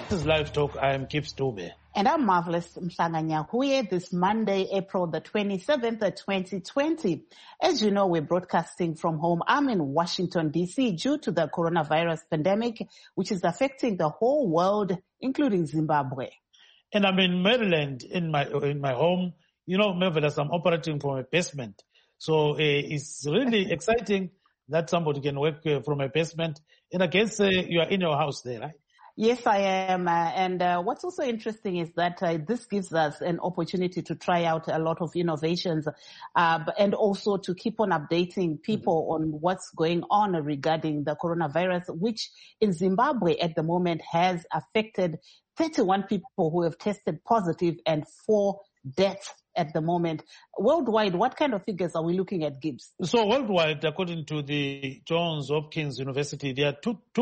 This is Live Talk. I am Gibbs Dube. And I'm Marvelous Mhlanga-Nyahuye this Monday, April the 27th, 2020. As you know, we're broadcasting from home. I'm in Washington, D.C. due to the coronavirus pandemic, which is affecting the whole world, including Zimbabwe. And I'm in Maryland in my home. You know, Marvelous, I'm operating from a basement. So it's really exciting that somebody can work from a basement. And I guess you are in your house there, right? Yes, I am. And what's also interesting is that this gives us an opportunity to try out a lot of innovations and also to keep on updating people on what's going on regarding the coronavirus, which in Zimbabwe at the moment has affected 31 people who have tested positive and 4 deaths at the moment. Worldwide, what kind of figures are we looking at, Gibbs? So worldwide, according to the Johns Hopkins University, there are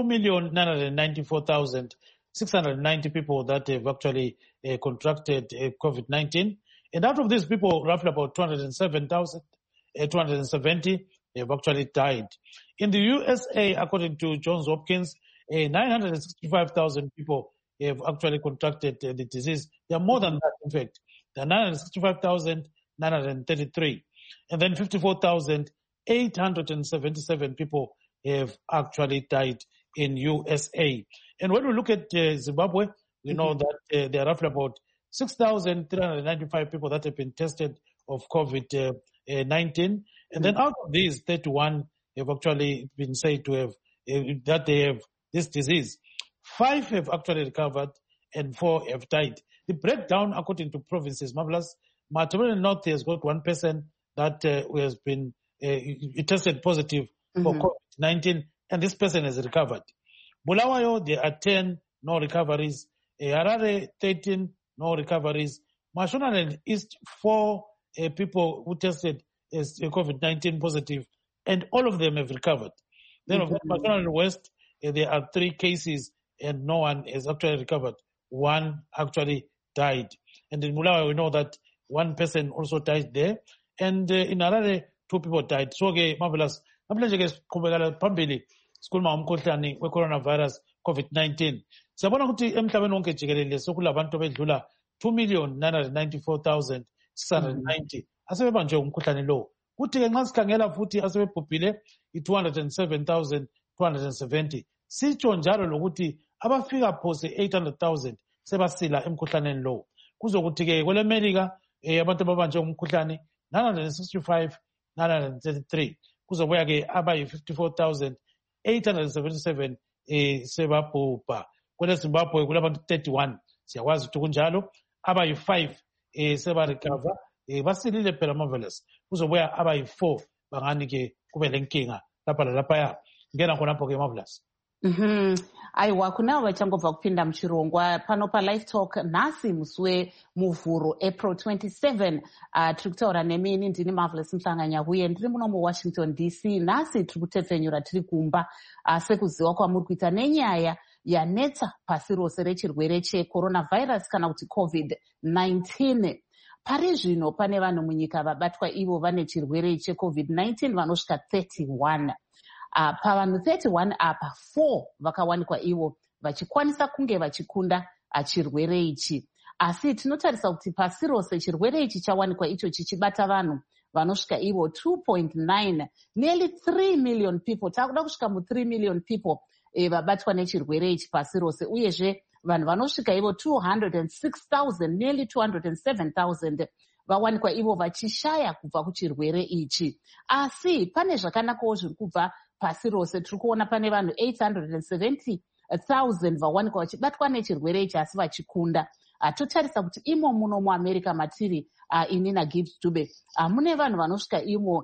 2,994,690 people that have actually contracted COVID-19. And out of these people, roughly about 270 have actually died. In the USA, according to Johns Hopkins, 965,000 people have actually contracted the disease. There are more than that, in fact. There are 965,933. And then 54,877 people have actually died in USA. And when we look at Zimbabwe, we know that there are roughly about 6,395 people that have been tested of COVID-19. And then out of these, 31 have actually been said to have, that they have this disease. 5 have actually recovered and 4 have died. The breakdown, according to provinces, Marvelous, Matabele North has got 1 person that has been tested positive for COVID-19, and this person has recovered. Bulawayo, there are 10, no recoveries. Harare, 13, no recoveries. Mashonaland East, 4 people who tested as COVID-19 positive, and all of them have recovered. Then of Mashonaland West, there are 3 cases, and no one has actually recovered. 1 actually died. And in Bulawayo, we know that 1 person also died there. And in Harare, 2 people died. So, Marvelous. Pambili, sikhuluma ngomkhuhlane we-coronavirus COVID-19. Siyabona ukuthi emhlabeni wonke jikelele sokulabantu abedlula 2,994,690 asebebanjwe umkhuhlane lo. Kuthi-ke nxa sikhangela futhi asebebhubhile i-207,270. Sitsho njalo lokuthi abafika phose 800,000 sebasila emkhuhlaneni lo. Kuzokuthi-ke kwelemelika abantu ababanjwe umkhuhlane 965,933. Kuzobuya-ke abayi-54,877 sebabhubha. Kwele Zimbabwe kulabantu 31. Siyakwazi ukuthi kunjalo. Abayi-5 sebarecover. Basilile phela Marvelous. Kuzobuya abayi-4 bangani-ke kube lenkinga lapha lalaphaya. Ngena khonapho-ke Marvelous. Aiwa, kunavo vachangobva kupinda muchirongwa pano paLive Talk nhasi musi wemuvhuro April 27. Tiri kutaura nemini ndini Marvelous Mhlanga-Nyahuye ndiri muno muWashington DC. Nhasi tiri kutepfenyura tiri kumba sekuziva kwamuri kuita nenyaya yanetsa pasi rose rechirwere checoronavirus kana kuti COVID-19. Pari zvino pane vanhu munyika vabatwa ivo vane chirwere cheCovid-19 vanosvika 31. Pavanhu 31 apa 4 vakawanikwa ivo vachikwanisa kunge vachikunda chirwere ichi. Asi tinotarisa kuti pasi rose chirwere ichi chawanikwa icho chichibata vanhu vanosvika ivo 2.9, nearly 3 million people. Takuda kusvika mu3 million people vabatwa nechirwere ichi pasi rose, uyezve vanhu vanosvika ivo 206,000, nearly 207,000 vawanikwa ivo vachishaya kubva kuchirwere ichi. Asi pane zvakanakawo zviri kubva pasi rose. Tiri kuona pane vanhu 870,000 vawanikwa vachibatwa nechirwere ichi asi vachikunda. Totarisa kuti imo muno muAmerica matiri ini naGibbs Dube mune vanhu vanosvika imo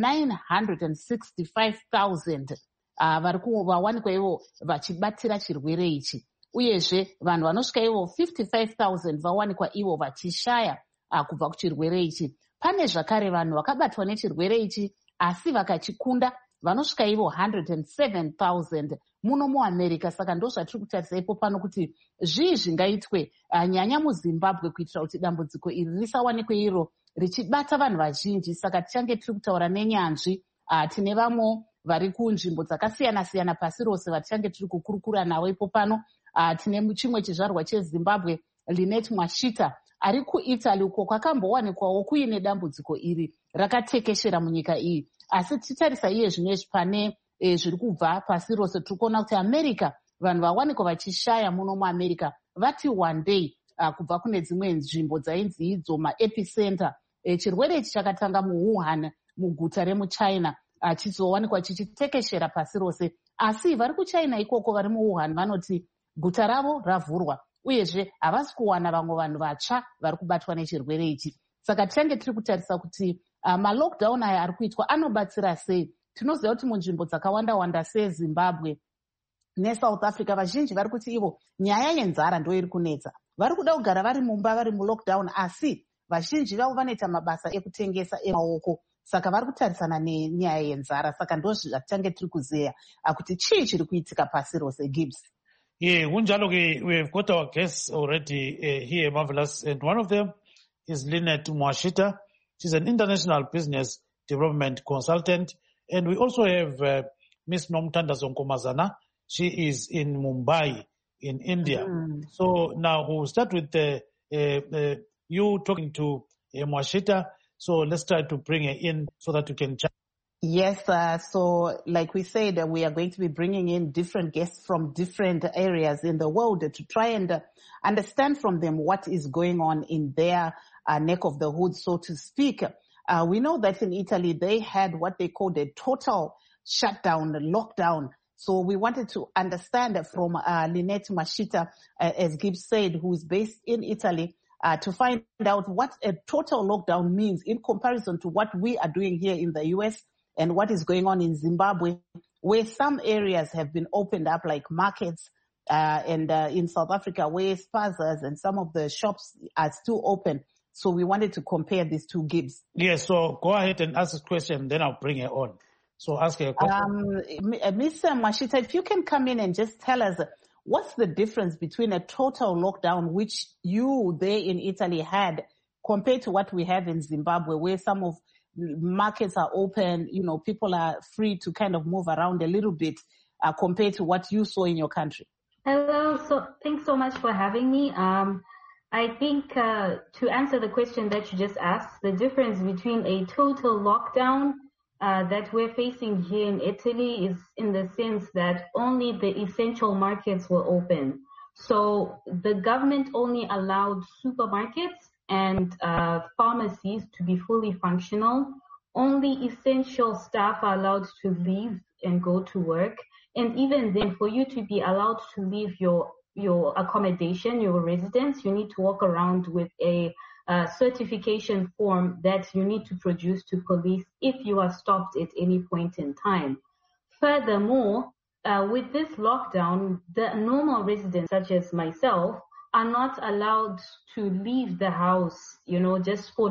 965,000 vawanikwa ivo vachibatira chirwere ichi. Uyezve vanhu vanosvika ivo 55,000 vawanikwa ivo vachishaya kubva kuchirwere ichi. Pane zvakare vanhu vakabatwa nechirwere ichi asi vakachikunda vanosvika ivo 107,000 muno muAmerica. Saka ndo zvatiri kutarisa ipo pano kuti zvii zvingaitwe nyanya muZimbabwe kuitira kuti dambudziko iri risawanikwe iro richibata vanhu vazhinji. Saka tichange tiri kutaura nenyanzvi. Tine vamwe vari kunzvimbo dzakasiyana siyana pasi rose vatichange tiri kukurukura navo ipo pano. Tine chimwe chizvarwa cheZimbabwe, Lynette Mwashita, ari kuItaly uko kwakambowanikwawo kuine dambudziko iri rakatekeshera munyika iyi. Asi titarisa iye zvinezvi pane zviri kubva pasi rose, tiri kuona kuti America, vanhu vawanikwa vachishaya muno muAmerica vati one day kubva kune dzimwe nzvimbo dzainzi idzo maepicenter. Chirwere ichi chakatanga muWuhan muguta remuChina chizowanikwa chichitekeshera pasi rose. Asi vari kuChina ikoko, vari muWuhan, vanoti guta ravo ravhurwa uyezve havasi kuwana vamwe vanhu vatsva vari kubatwa nechirwere ichi. Saka tichange tiri kutarisa kuti malockdown aya ari kuitwa anobatsira sei. Tinoziva kuti munzvimbo dzakawanda-wanda seZimbabwe neSouth Africa vazhinji vari kuti ivo nyaya yenzara ndo iri kunetsa. Vari kuda kugara vari mumba vari mulockdown, asi vazhinji vavo vanoita mabasa ekutengesa emaoko. Saka vari kutarisana nenyaya yenzara. Saka ndo zvatichange tiri kuzeya kuti chii chiri kuitika pasi rose. Gibbs. Yeah, we've got our guests already here, Marvelous, and one of them is Lynette Mwashita. She's an international business development consultant, and we also have Miss Nomtanda Zonkomazana. She is in Mumbai, in India. So now we'll start with you talking to Mwashita. So let's try to bring her in so that you can chat. Yes, so like we said, we are going to be bringing in different guests from different areas in the world to try and understand from them what is going on in their neck of the hood, so to speak. We know that in Italy, they had what they called a total shutdown, lockdown. So we wanted to understand from Lynette Mwashita, as Gibbs said, who is based in Italy, to find out what a total lockdown means in comparison to what we are doing here in the US and what is going on in Zimbabwe, where some areas have been opened up like markets, and in South Africa where spazas and some of the shops are still open. So we wanted to compare these two, Gibbs. Yes, so go ahead and ask a question, then I'll bring her on. So ask her a question. Ms. Mwashita, if you can come in and just tell us what's the difference between a total lockdown, which you there in Italy had, compared to what we have in Zimbabwe, where some of markets are open, you know, people are free to kind of move around a little bit, compared to what you saw in your country? Hello, so thanks so much for having me. I think to answer the question that you just asked, the difference between a total lockdown that we're facing here in Italy is in the sense that only the essential markets were open. So the government only allowed supermarkets and pharmacies to be fully functional. Only essential staff are allowed to leave and go to work. And even then, for you to be allowed to leave your accommodation, your residence, you need to walk around with a certification form that you need to produce to police if you are stopped at any point in time. Furthermore, with this lockdown, the normal residents, such as myself, are not allowed to leave the house, you know, just for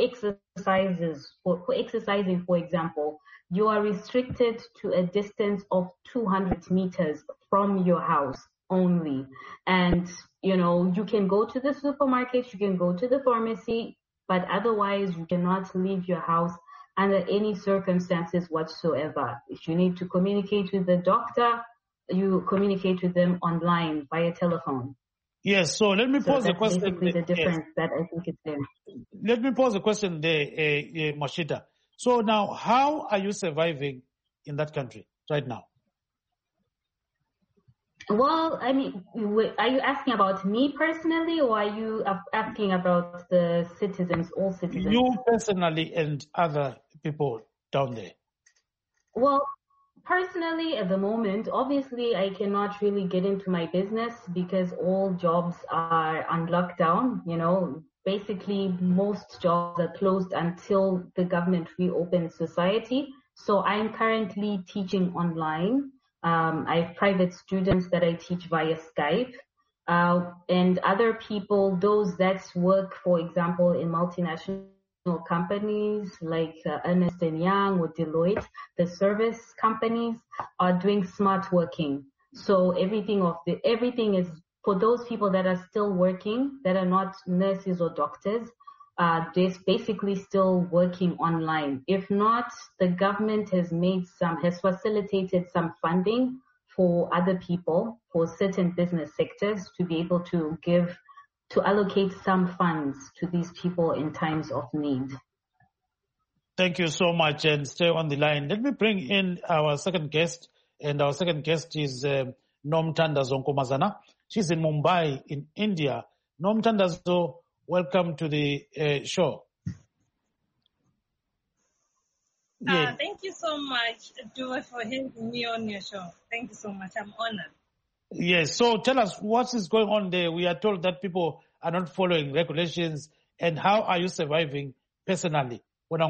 exercises. For exercising, for example, you are restricted to a distance of 200 meters from your house only. And, you know, you can go to the supermarket, you can go to the pharmacy, but otherwise you cannot leave your house under any circumstances whatsoever. If you need to communicate with the doctor, you communicate with them online via telephone. Yes, so let me pose the question. Basically the difference that I think is there. Let me pose the question there, Mwashita. So now, how are you surviving in that country right now? Well, I mean, are you asking about me personally, or are you asking about the citizens, all citizens? You personally and other people down there. Well, personally, at the moment, obviously, I cannot really get into my business because all jobs are on lockdown. You know, basically, most jobs are closed until the government reopens society. So I'm currently teaching online. I have private students that I teach via Skype, and other people, those that work, for example, in multinational companies like Ernst & Young or Deloitte, the service companies are doing smart working. So everything is for those people that are still working, that are not nurses or doctors. They're basically still working online. If not, the government has facilitated some funding for other people, for certain business sectors, to be able to allocate some funds to these people in times of need. Thank you so much, and stay on the line. Let me bring in our second guest, and our second guest is Nomthanda Zonkomazana. She's in Mumbai, in India. Nomthanda, welcome to the show. Yeah. Thank you so much, Dua, for having me on your show. Thank you so much. I'm honored. Yes. So tell us what is going on there. We are told that people are not following regulations, and how are you surviving personally?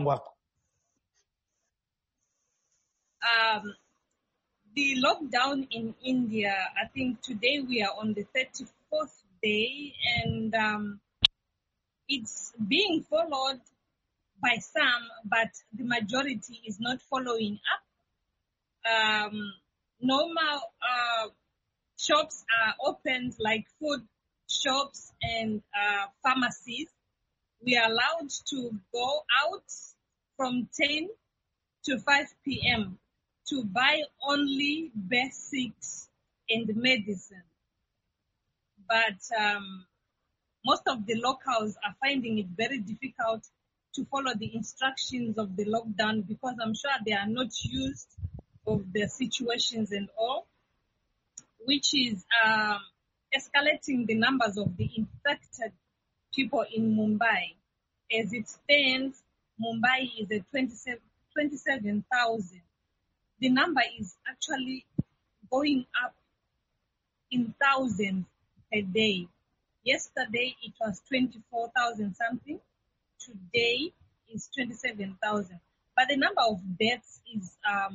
The lockdown in India, I think today we are on the 34th day, and it's being followed by some, but the majority is not following up. Normal shops are opened, like food shops and pharmacies. We are allowed to go out from 10 to 5 p.m. to buy only basics and medicine. But most of the locals are finding it very difficult to follow the instructions of the lockdown, because I'm sure they are not used of the situations and all, which is escalating the numbers of the infected people in Mumbai. As it stands, Mumbai is at 27,000. The number is actually going up in thousands a day. Yesterday it was 24,000 something. Today is 27,000. But the number of deaths is, I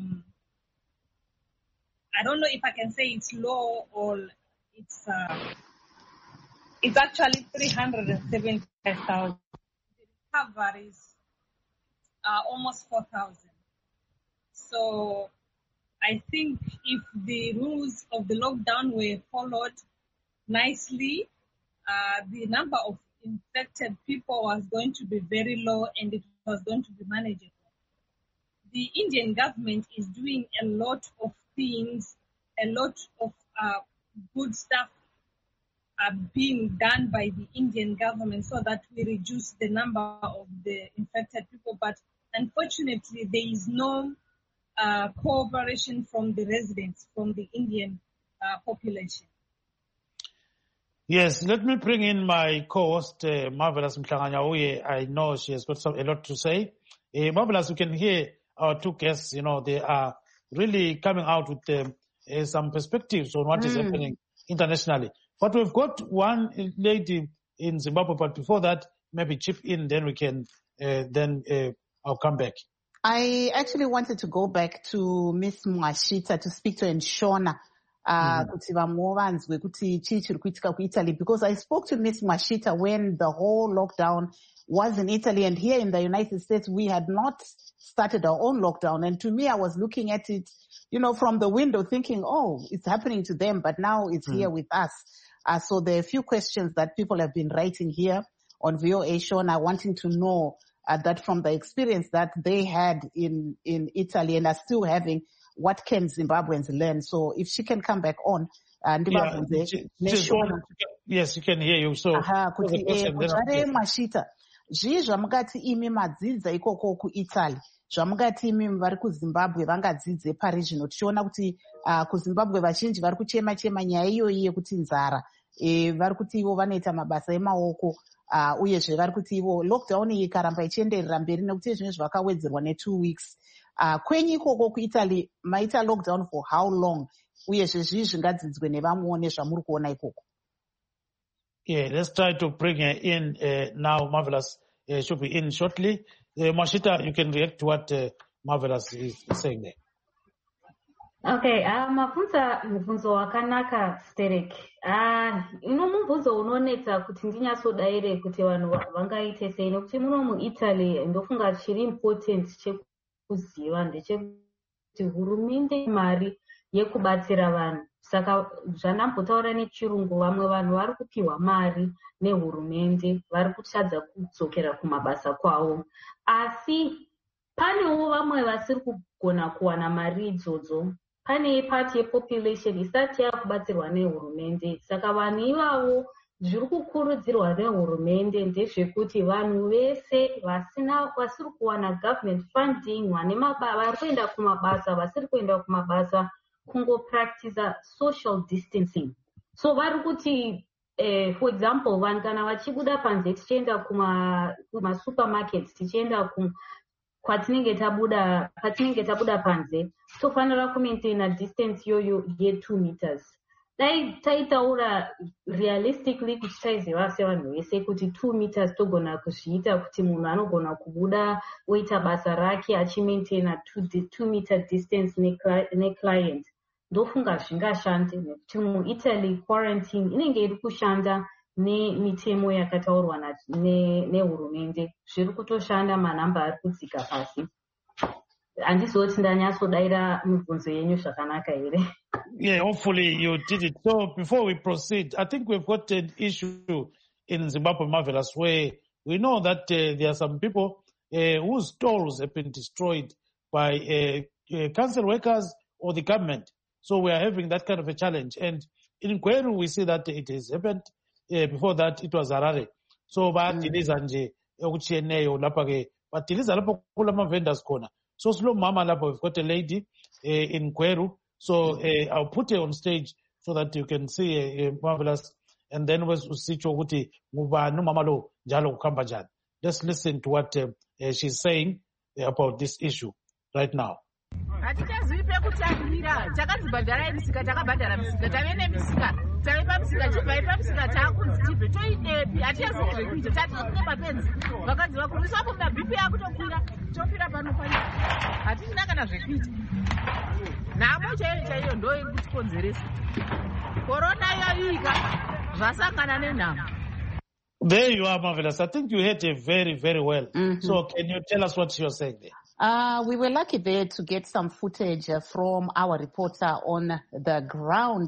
don't know if I can say it's low or it's actually 375,000. The recoveries are almost 4,000. So I think if the rules of the lockdown were followed nicely, the number of infected people was going to be very low, and it was going to be manageable. The Indian government is doing a lot of things, a lot of good stuff are being done by the Indian government so that we reduce the number of the infected people. But unfortunately, there is no cooperation from the residents, from the Indian population. Yes, let me bring in my co-host, Marvelous Mhlanganyauye. I know she has got a lot to say. Marvelous, you can hear our two guests, they are really coming out with some perspectives on what is happening internationally. But we've got one lady in Zimbabwe, but before that, maybe chip in, then we can, I'll come back. I actually wanted to go back to Miss Mwashita to speak to Nshona. Because I spoke to Miss Mwashita when the whole lockdown was in Italy, and here in the United States we had not started our own lockdown. And to me, I was looking at it, from the window thinking, oh, it's happening to them, but now it's here with us. So there are a few questions that people have been writing here on VOA Shona, wanting to know that from the experience that they had in Italy and are still having, what can Zimbabweans learn? So if she can come back on, yes, you can hear you. So Mashita, zvamugati imi madzidza ikoko kuItaly, zvamugati imi vari kuZimbabwe vangadzidze pari zvino, tichiona kuti kuZimbabwe vazhinji vari kuchema nyaya iyoyi yekuti nzara, vari kuti ivo vanoita mabasa emaoko, uyezve vari kuti ivo lockdown iyi ikaramba ichienderera mberi nekuti zvimwe zvakawedzerwa ne2 weeks. Kwenyu ikoko kuItaly maita lockdown for how long? Uyezve zvii zvingadzidzwe nevamwewo nezvamuri kuona ikoko? Yeah, let's try to bring her in now. Marvelous should be in shortly. Mwashita, you can react to what Marvelous is saying there. Okay, mabvunza mubvunzo wakanaka Sterek. Mubvunzo unonetsa kuti ndinyatsodaire kuti vanhu vangaite sei, nekuti muno muItaly ndofunga chiri important chekuziva ndechekuti hurumende mari yekubatsira vanhu. Saka zvandambotaura nechirungu, vamwe vanhu vari kupiwa mari nehurumende, vari kutadza kudzokera kumabasa kwavo. Asi panewo vamwe vasiri kugona kuwana mari idzodzo, pane part yepopulation isati yakubatsirwa nehurumende. Saka vanhu ivavo zviri kukurudzirwa nehurumende ndezvekuti vanhu vese vasiri kuwana government funding, vari kuenda kumabasa, vasiri kuenda kumabasa, kungopractice social distancing. So vari kuti for example, vanhu kana vachibuda panze tichienda kumasupermarkets, tichienda patinenge tabuda panze, tofanira kumaintaina distance yoyo ye2 meters. Dai taitaura realistically kuti taiziva sevanhu vese kuti 2 meters togona kuzviita kuti munhu anogona kubuda oita basa rake achimaintaina 2 meter distance neclient. Ndofunga zvingashande nekuti muItaly quarantine inenge iri kushanda nemitemo yakataurwa nehurumende. Zviri kutoshanda, manhamba ari kudzika pasi. Handizoti ndanyatsodaira mibvunzo yenyu zvakanaka here. Yeah, hopefully you did it. So before we proceed, I think we've got an issue in Zimbabwe, Marvelous, where we know that there are some people whose stalls have been destroyed by council workers or the government. So we are having that kind of a challenge. And in Kweru, we see that it has happened. Before that, it was Harare. So, but Tiliza nje, Uchieneyo, Lapage, but Tiliza Lapo Kulama vendors corner. So slow mama Lapo, we've got a lady in Kweru. So I'll put her on stage so that you can see Marvelous. And then we'll see Choguti, Muba, no Mamalo, Jalo Kambajan. Let's listen to what she's saying about this issue right now. Hatichazvipe kutangira takadzibhadhara misika takabhadhara misika tave nemisika tave pamisika chibva ipamusika taakunzi tibve toidepi hatichazivi zvekuita tatinekune mapenzi vakadziva kurwisa bomba bhipi yakutokwira topira pano pani hatichina kana zvekuita nhamo chaiyo chaiyo ndo iri kutikonzeresa korona yaika zvasangana nenhamo. There you are, Marvelous. I think you heard it very, very well. So can you tell us what you're saying there? We were lucky there to get some footage from our reporter on the ground.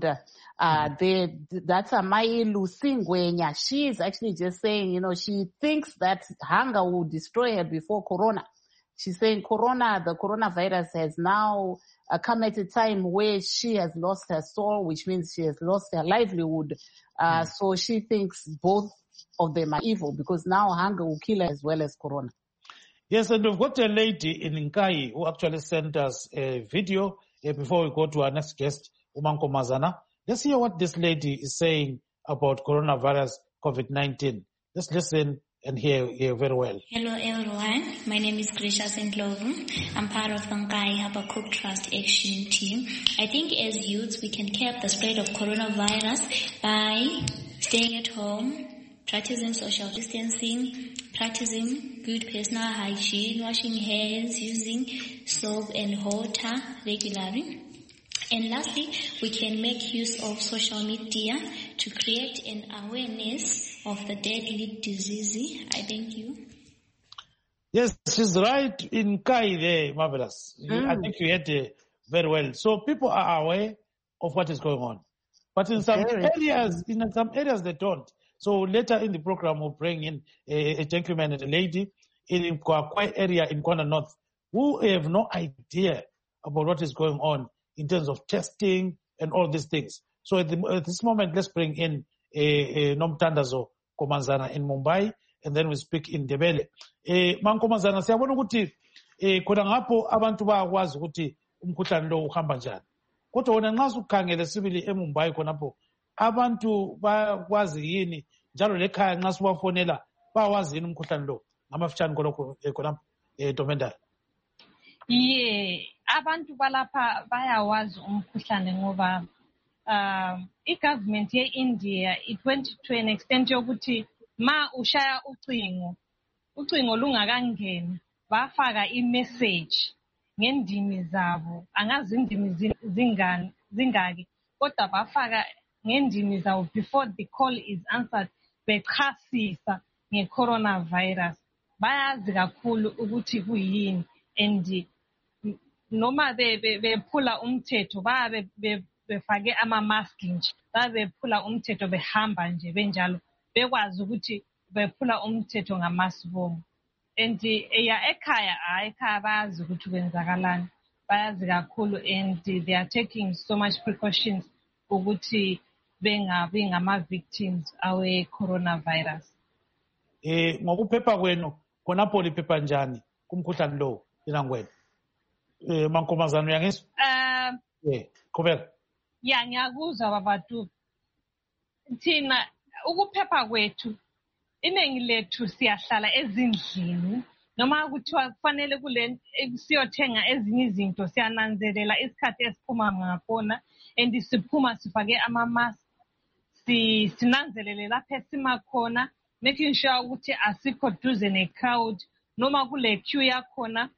That's Mai Lusingwenya. She is actually just saying, she thinks that hunger will destroy her before Corona. She's saying the coronavirus has now come at a time where she has lost her soul, which means she has lost her livelihood. So she thinks both of them are evil because now hunger will kill her as well as Corona. Yes, and we've got a lady in Nkai who actually sent us a video before we go to our next guest, Umanko Mazana. Let's hear what this lady is saying about coronavirus COVID-19. Let's listen and hear very well. Hello everyone, my name is Gracious Ndlovu. I'm part of the Nkai Habakkuk Trust Action Team. I think as youths we can curb the spread of coronavirus by staying at home, practicing social distancing, practicing good personal hygiene, washing hands, using soap and water regularly. And lastly, we can make use of social media to create an awareness of the deadly disease. I thank you. Yes, she's right in Kai there, Marvelous. I think you heard very well. So people are aware of what is going on. But in some areas they don't. So later in the program, we'll bring in a gentleman and a lady in Kwakwa area in Kwana North who have no idea about what is going on in terms of testing and all these things. So at this moment, let's bring in Nomtandazo Komanzana in Mumbai, and then we speak in Ndebele. Mankomanzana, siyabona ukuthi khona ngapho abantu bayakwazi ukuthi umkhuhlane lo uhamba njani. Kodwa wona nxa sukhangele sibili eMumbai khonapho abantu bakwazi yini njalo lekhaya nxa sibafonela bawazi yini umkhuhlane lo ngamafitshane khonapho Domendala? Abantu balapha bayawazi umkhuhlane ngoba i-government ye-India it went to an extent yokuthi ma ushaya ucingo lungakangeni bafaka i-message ngendimi zabo, angazi indimi zingaki kodwa bafaka ngendimi zabo before the call is answered bechasisa nge-coronavirus. Bayazi kakhulu ukuthi kuyini and noma bephula umthetho bayabe befake ama-mask nje, bephula umthetho behamba nje benjalo bekwazi ukuthi bephula umthetho ngamasibomu. And ekhaya bayazi ukuthi kwenzakalani. bayazi kakhulu, and they are taking so much precautions ukuthi bengabi ngama-victims awe-coronavirus. Ngokuphepha kwenu khonapho liphepha njani kumkhuhlane lo inangwena? Mankomazana uyangizwa? Qhubeka. Ya, ngiyakuzwa babatu. Thina ukuphepha kwethu iningi lethu siyahlala ezindlini, noma kuthiwa kufanele siyothenga ezinye izinto siyananzelela isikhathi esiphuma ngakhona, and siphuma sifake ama-mask, sinanzelele lapho esimakhona, making sure ukuthi asikho duze ne-crowd, noma kule queue yakhona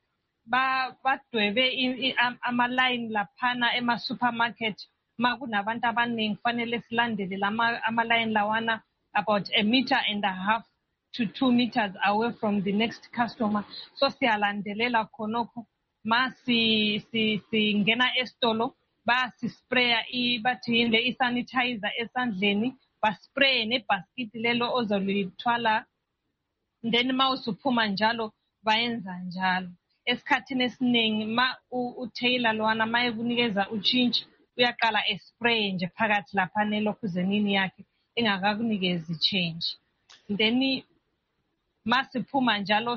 badwebe ama-line laphana ema-supermarket. Ma kunabantu abaningi kufanele silandele ama-line lawana about 1.5 meters to 2 meters away from the next customer. So siyalandelela khonokho. Ma singena estolo basispraya bathi yinde isanitizer esandleni, baspraye nebasket lelo ozolithwala, then ma usuphuma njalo bayenza njalo. Esikhathini esiningi ma uTaylor lwana ma ekunikeza uchintshi uyaqala espray nje phakathi lapha nelokhuzeni yakhe engakakunikezi change. Then masiphuma njalo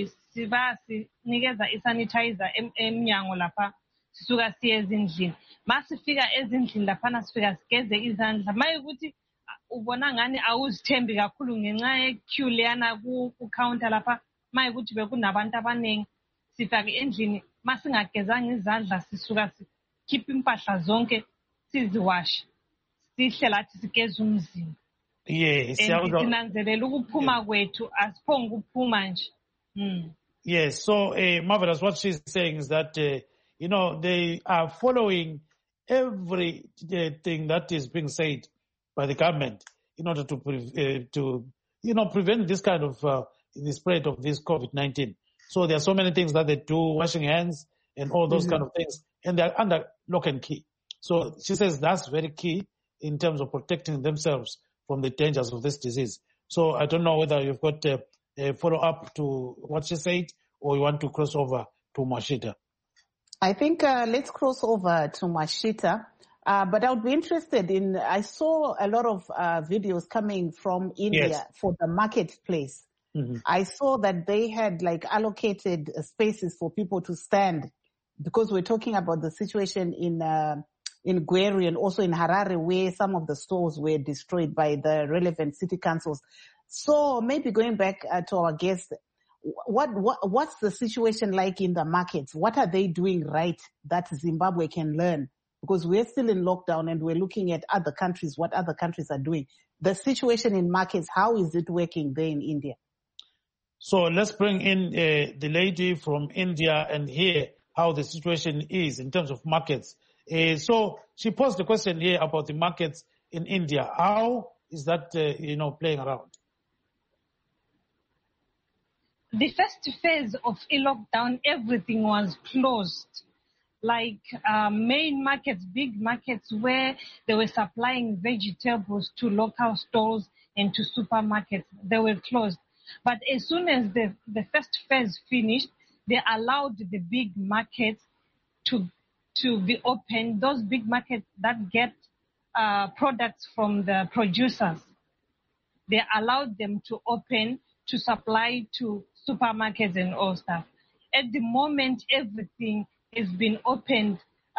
sinikeza isanitizer emnyango lapha sisuka siye ezindlini. Masifika ezindlini lapha sifika sigeze izandla. Mayekuthi ubona ngani awuzithembi kakhulu ngenxa ye-queue leyana ku-counter lapha, mayekuthi bekunabantu abaningi, sifake endlini masingagezanga izandla sisuka sikhipha impahla zonke siziwashe sihle lathi sigeze umzimba. Sinanzelela ukuphuma kwethu asiphonge ukuphuma nje. Yes, so Marvelous, what she's saying is that they are following everything that is being said by the government in order to prevent this kind of the spread of this COVID-19. So there are so many things that they do, washing hands and all those kind of things, and they are under lock and key. So she says that's very key in terms of protecting themselves from the dangers of this disease. So I don't know whether you've got a follow-up to what she said or you want to cross over to Mwashita. I think let's cross over to Mwashita. But I would be interested in, I saw a lot of videos coming from India for the marketplace. Mm-hmm. I saw that they had allocated spaces for people to stand, because we're talking about the situation in Gweru and also in Harare, where some of the stores were destroyed by the relevant city councils. So maybe going back to our guest, what's the situation like in the markets? What are they doing right that Zimbabwe can learn? Because we're still in lockdown and we're looking at other countries, what other countries are doing. The situation in markets, how is it working there in India? So let's bring in the lady from India and hear how the situation is in terms of markets. So she posed the question here about the markets in India. How is that, playing around? The first phase of a lockdown, everything was closed. Main markets, big markets where they were supplying vegetables to local stores and to supermarkets, they were closed. But as soon as the first phase finished, they allowed the big markets to be open. Those big markets that get products from the producers, they allowed them to open to supply to supermarkets and all stuff. At the moment, everything has been opened,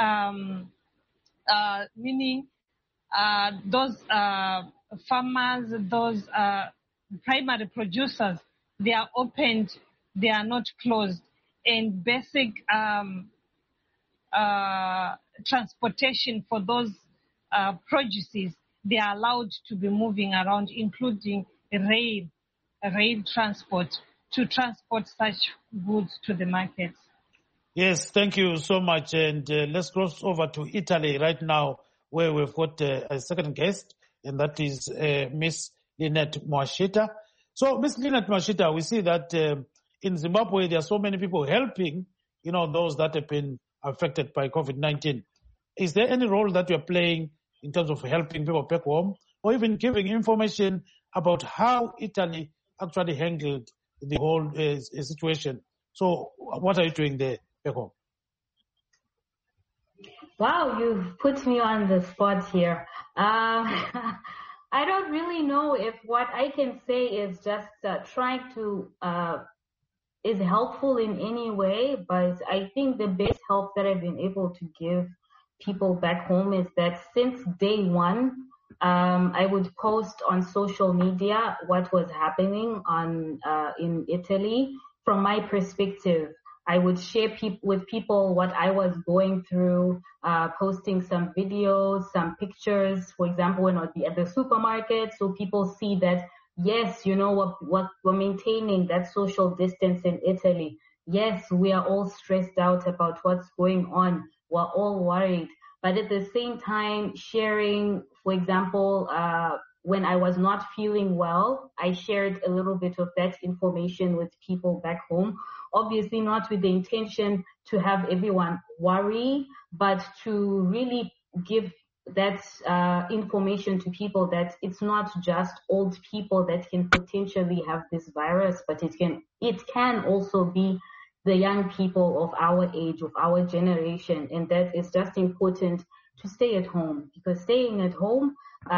meaning those farmers, those primary producers, they are opened, they are not closed. And basic transportation for those produces, they are allowed to be moving around, including rail transport, to transport such goods to the markets. Yes, thank you so much. And let's cross over to Italy right now, where we've got a second guest, and that is Miss Lynette Mwashita. So, Miss Lynette Mwashita, we see that in Zimbabwe, there are so many people helping, those that have been affected by COVID-19. Is there any role that you're playing in terms of helping people back home, or even giving information about how Italy actually handled the whole situation? So what are you doing there back home? Wow, you've put me on the spot here. I don't really know if what I can say is just trying to is helpful in any way, but I think the best help that I've been able to give people back home is that since day one, I would post on social media what was happening in Italy from my perspective. I would share with people what I was going through, posting some videos, some pictures, for example, when I would be at the supermarket, so people see that, yes, you know, what we're maintaining that social distance in Italy. Yes, we are all stressed out about what's going on. We're all worried. But at the same time, sharing, for example, when I was not feeling well, I shared a little bit of that information with people back home. Obviously not with the intention to have everyone worry, but to really give that information to people that it's not just old people that can potentially have this virus, but it can also be the young people of our age, of our generation, and that is just important to stay at home, because staying at home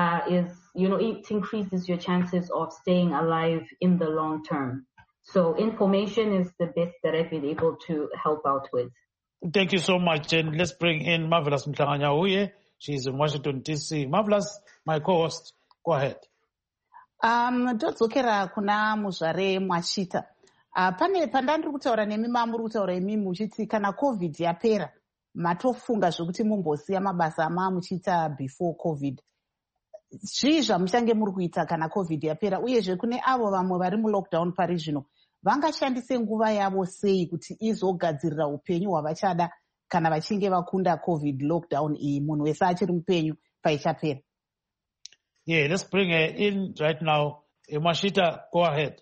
it increases your chances of staying alive in the long term. So information is the best that I've been able to help out with. Thank you so much. And let's bring in Marvelous Mhlanga-Nyahuye. She's in Washington, D.C. Marvelous, my co-host, go ahead. Ndodzokera kuna muzvare Mwashita. Pane pandandiri kutaura nemi muri kutaura imi muchiti kana COVID yapera, matofunga zvokuti mumbosiya mabasa muchita before COVID. Zvii zvamuchange muri kuita kana COVID yapera, uyezve kune avo vamwe vari mulockdown pari zvino vangashandise nguva yavo sei kuti izogadzirira upenyu hwavachada kana vachinge vakunda COVID lockdown iyi, munhu wese achiri mupenyu paichapera? Yeah, let's bring her in right now. Mwashita, go ahead.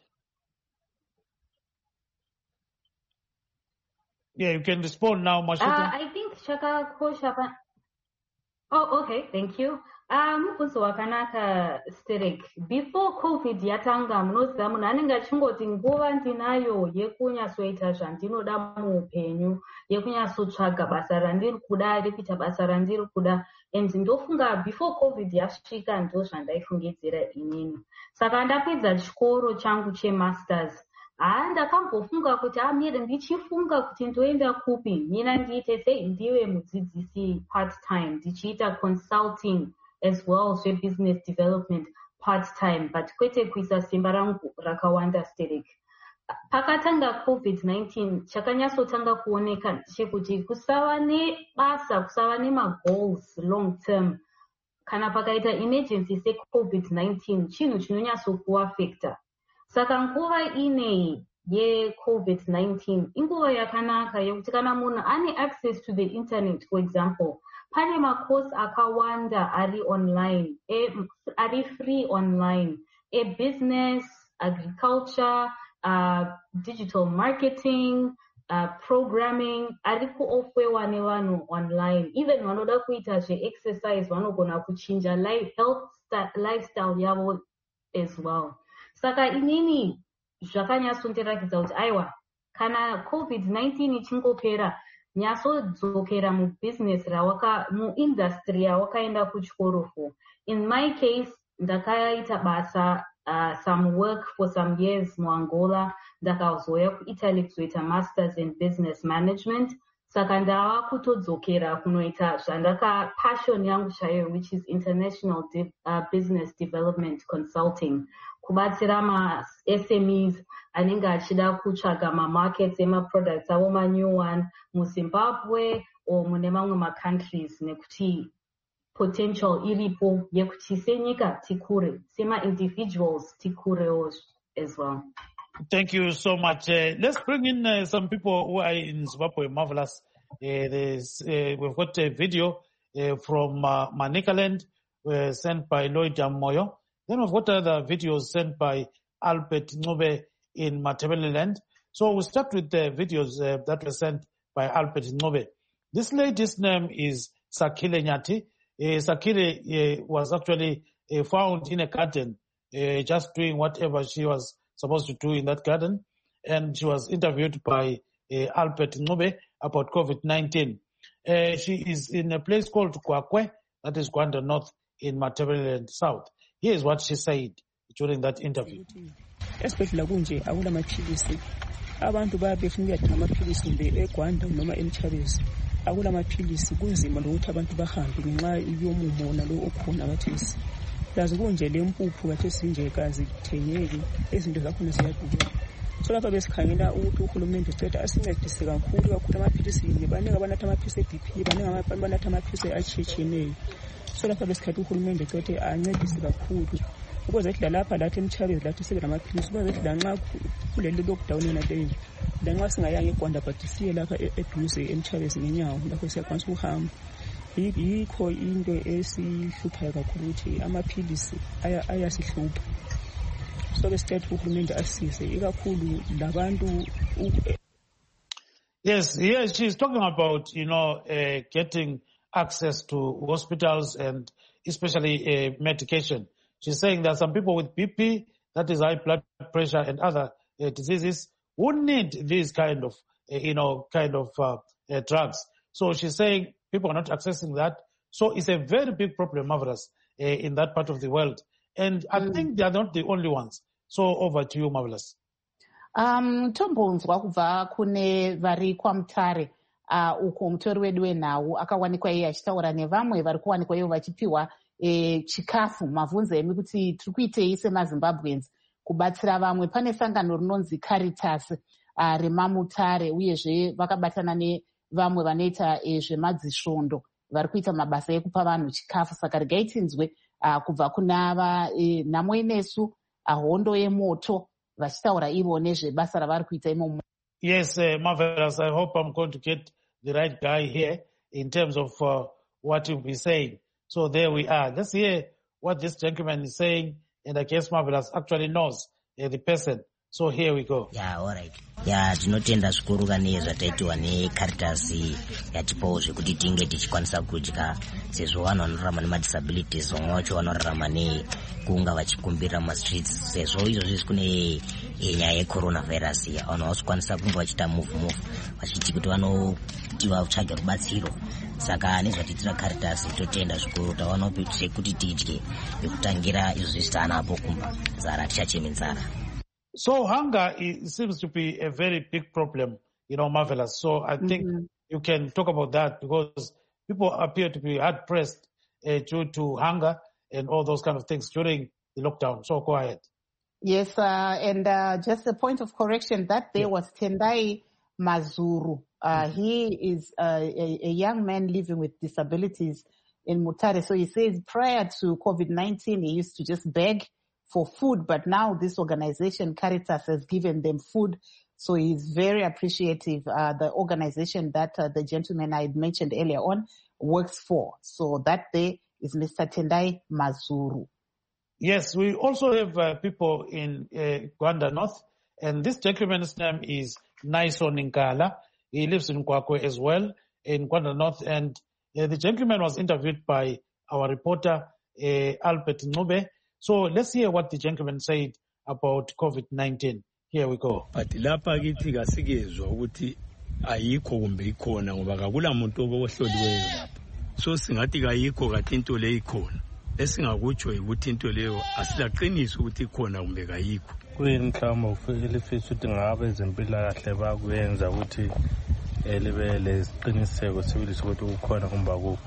Yeah, you can respond now, Mwashita. I think Shaka Koshapa. Oh, okay, thank you. Mubvunzo wakanaka Sterek. Before COVID yatanga, munoziva munhu anenge achingoti nguva ndinayo yekunyasoita zvandinoda muupenyu, yekunyatsotsvaga basa randiri kuda, rekuita basa randiri kuda. And ndofunga before COVID yasvika ndo zvandaifungidzira inini. Saka ndapedza chikoro changu chemasters. Ndakambofunga kuti miri ndichifunga kuti ndoenda kupi, mina ndiite sei ndiwe mudzidzisi part time, ndichiita consulting as well as business development part time, but kwete kuisa simba rangu rakawanda Sterek. Pakatanga COVID-19 chakanyatsotanga kuoneka chekuti kusava nebasa, kusava nema-goals long term, kana pakaita emergency se-COVID-19 chinhu chinonyatsokuafecta. Saka nguva inei ye-COVID-19 inguva yakanaka yekuti kana munhu ane access to the internet, for example, pane macourse akawanda ari online, ari free online, business, agriculture, digital marketing, programming, ari kuofwewa nevanhu online. Even vanoda kuita zve-exercise vanogona kuchinja lifestyle yavo as well. Saka inini zvakanyatsondirakidza kuti aiwa, kana COVID-19 ichingopera, nyatsodzokera mubusiness muindustry yawakaenda kuchikoro for. In my case, ndakaita basa some work for some years muAngola, ndakazoya kuItaly kuzoita masters in business management. Saka ndava kutodzokera kunoita passion yangu chaiyo, which is international business development consulting, kubatsira ma-SMEs anenge achida kutsvaga ma-markets ema-products avo ma-new one muZimbabwe or mune mamwe ma-countries, nekuti potential iripo yekuti senyika tikure, sema-individuals tikurewo as well. Thank you so much. Let's bring in some people who are in Zimbabwe. Marvelous. We've got a video from Manicaland sent by Lloyd Moyo. Then we've got other videos sent by Albert Ncube in Matabeleland. So we'll start with the videos that were sent by Albert Ncube. This lady's name is Sakile Nyati. Sakile was actually found in a garden, just doing whatever she was supposed to do in that garden. And she was interviewed by Albert Ncube about COVID-19. She is in a place called Kwakwe, that is Gwanda North in Matabeleland South. Here's what she said during that interview. Esibhedlela kunje akula maphilisi. Abantu bayabefuna ukuyathenga amaphilisi mbe eGwanda noma eMchabezi. Akula maphilisi kunzima lokuthi abantu bahambe ngenxa yomumo nalo okhona kathesi. Lazi kunje lempuphu kathesi nje kazithengeki, izinto zakhona ziyadula. So lapha besikhangela ukuthi uhulumende uceda asincedise kakhulu amaphilisi baningi abanatha amaphilisi eBP, baningi abanatha amaphilisi atshiyeneyo. So lapha besikhathi uhulumende uceda ancedise kakhulu. Ukuze ethi lapha lathi eMchabezi lathi sibe namaphilisi, ukuze ethi lanxa kuleli lockdown yena leyo lanxa singayanga eGwanda but siye lapha eduze eMchabezi ngenyawo lapho siyakwanisa ukuhamba. Yikho into esihluphayo kakhulu ukuthi amaphilisi ayasihlupha. So besicela uhulumende asise ikakhulu labantu. Yes, she's talking about, getting access to hospitals and especially medication. She's saying there are some people with BP, that is high blood pressure and other diseases, who need these kind of drugs. So she's saying people are not accessing that. So it's a very big problem, Marvelous, in that part of the world. And I think they are not the only ones. So over to you, Marvelous. Tombonzwa kubva kune vari kwaMutare uko mutori wedu wenhau akawanikwa iye achitaura nevamwe vari kuwanikwa ivo vachipiwa chikafu. Mavhunzo emi kuti tiri kuitei semaZimbabweans kubatsira vamwe. Pane sangano rinonzi Caritas reMamutare uyezve vakabatana nevamwe vanoita zvemadzisvondo vari kuita mabasa ekupa vanhu chikafu. Saka regai tinzwe kubva kuna nhamo inesu hondo yemoto vachitaura ivo nezvebasa ravari kuita imomo. Yes, Marvelous. I hope I'm going to get the right guy here in terms of what you'll be saying. So there we are. Let's hear what this gentleman is saying, and I guess Marvelous actually knows the person. So here we go. Yeah, all right. Yeah, tinotenda zvikuru kane zvataitiwa neCaritas yatipawo zvekuti tinge tichikwanisa kudya sezvo vanhu vanorarama nemadisabilities vamwe vacho vanorarama nekunga vachikumbira mumastreets sezvo izvozvi kune nyaya yecoronavirus vanhu vasikwanisa kunge vachita move vachiti kuti vanoti vatsvage rubatsiro. Saka nezvatiitira Caritas totenda zvikuru tavanopi sekuti tidye nekutangira izvozvi zvitaanapo kumba nzara tichacheme nzara. So hunger seems to be a very big problem, Marvelous. So I think you can talk about that because people appear to be hard pressed due to hunger and all those kind of things during the lockdown. So go ahead. Yes, and just a point of correction, that day was Tendai Mazuru. He is a young man living with disabilities in Mutare. So he says prior to COVID-19, he used to just beg for food, but now this organization, Caritas, has given them food. So he's very appreciative. The organization that the gentleman I had mentioned earlier on works for. So that day is Mr. Tendai Mazuru. Yes, we also have people in Gwanda North, and this gentleman's name is Naiso Ninkala. He lives in Kwakwe as well, in Gwanda North, and the gentleman was interviewed by our reporter, Albert Nube. So let's hear what the gentleman said about COVID-19. Here we go. But lapha kithi kasikezwa ukuthi ayikho kumbe ikhona ngoba akula muntu obohloliweyo lapha. So singathi kayikho kathi into le ikhona. Esingakutsho ukuthi into leyo asilaqiniso ukuthi ikhona kumbe kayikho. Kuyinhlamba elifisa ukuthi ngabe ezempilakahle bakuyenza ukuthi libe lesiqiniseko sibili sokuthi kukhona kumbe akukho.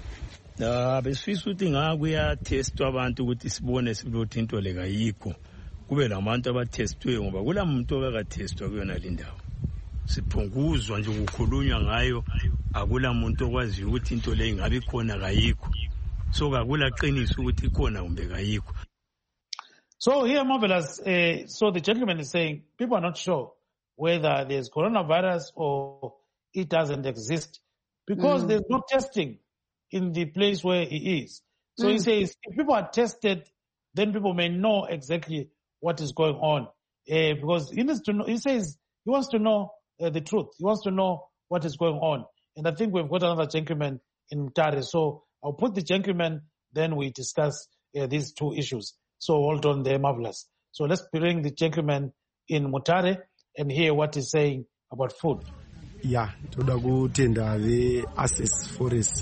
Besifisa ukuthi ngakuya test abantu ukuthi sibone ukuthi into le kayikho. Kube labantu abathestwe ngoba kulamuntu obekathestwa kuyona le ndawo. Siphunguzwa nje ukukhulunywa ngayo akula muntu okwazi ukuthi into le ingabe ikhona kayikho. So akula qiniso ukuthi ikhona kumbe kayikho. So here, Marvelous, so the gentleman is saying people are not sure whether there's coronavirus or it doesn't exist because there's no testing in the place where he is. So he says if people are tested, then people may know exactly what is going on. Because he needs to know, he says he wants to know the truth. He wants to know what is going on. And I think we've got another gentleman in Mutare. So I'll put the gentleman, then we discuss these two issues. So hold on there, Marvelous. So let's bring the gentleman in Mutare and hear what he's saying about food. ya toda kutenda ve-access forest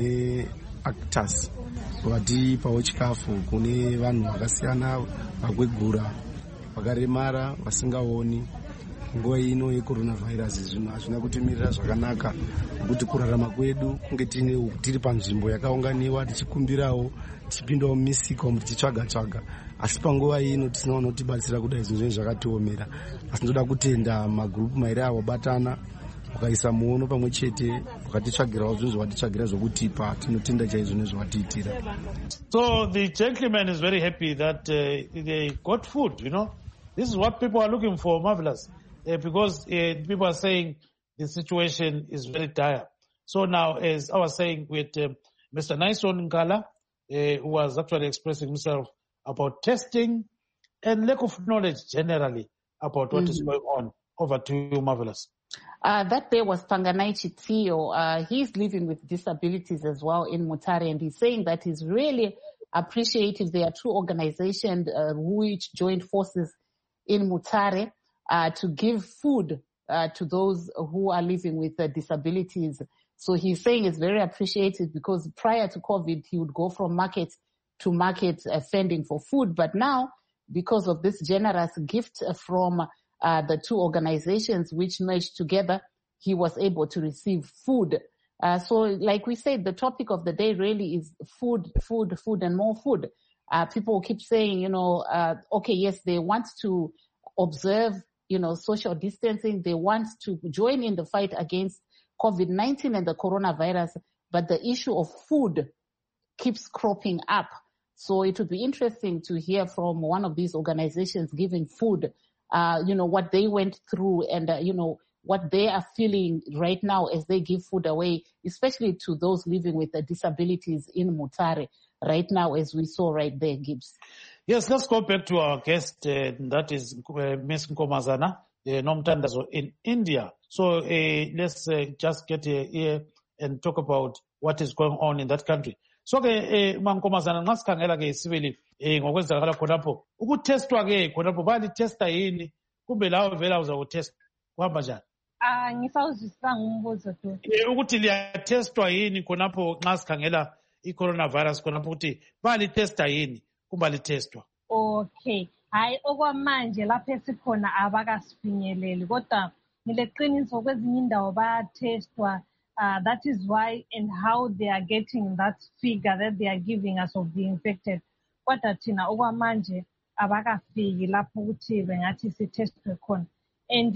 ne-actors vatipawo chikafu kune vanhu vakasiyana vakwegura vakaremara vasingaoni. Nguva ino yecoronavirus zvino hazvina kutimirira zvakanaka kuti kurarama kwedu kunge tiri panzvimbo yakaunganiwa tichikumbirawo tichipindawo mumisika umu tichitsvaga-tsvaga, asi panguva ino tisina unotibatsira kudai zvinhu zvinhu zvakatiomera. Asi ndoda kutenda magurupu mairi avo batana vakaisa muono pamwe chete vakatitsvagirawo zvinhu zvavatitsvagira zvokutipa. Tinotenda chaizvo nezvavatiitira. So the gentleman is very happy that they got food, you know. This is what people are looking for, Marvelous. Because people are saying the situation is very dire. So now, as I was saying with Mr. Naison Nkala, who was actually expressing himself about testing and lack of knowledge generally about what is going on. Over to you, Marvelous. That day was Panganaichi Tio. He's living with disabilities as well in Mutare, and he's saying that he's really appreciative. There are two organizations which joined forces in Mutare to give food to those who are living with disabilities. So he's saying it's very appreciated because prior to COVID, he would go from market to market fending for food. But now, because of this generous gift from the two organizations which merged together, he was able to receive food. So like we said, the topic of the day really is food, and more food. People keep saying, you know, okay, yes, they want to observe, you know, social distancing. They want to join in the fight against COVID-19 and the coronavirus, but the issue of food keeps cropping up. So it would be interesting to hear from one of these organizations giving food, you know, what they went through and, you know, what they are feeling right now as they give food away, especially to those living with disabilities in Mutare right now, as we saw right there, Gibbs. Yes, let's go back to our guest, that is Ms. Nkomazana Nomtandazo in India. So let's just get here and talk about what is going on in that country. So Mankomazana ngasikhangela ke sibili ngokwenzakala khonapho ukutestwa ke khonapho balitesta yini kumbe lawo vela uzakutesta kuhamba njani? Ngisawuzwisisa ngumbuzo tu. Ukuthi liyatestwa yini khonapho nxa sikhangela i-coronavirus khonapho ukuthi balitesta yini kumbe litestwa? Okay. Hayi okwamanje lapha esikhona abakasifinyeleli kodwa ngileqiniso kwezinye indawo bayatestwa. That is why and how they are getting that figure that they are giving us of the infected. Kodwa thina okwamanje abakafiki lapho ukuthi bengathi sitestwe khona. And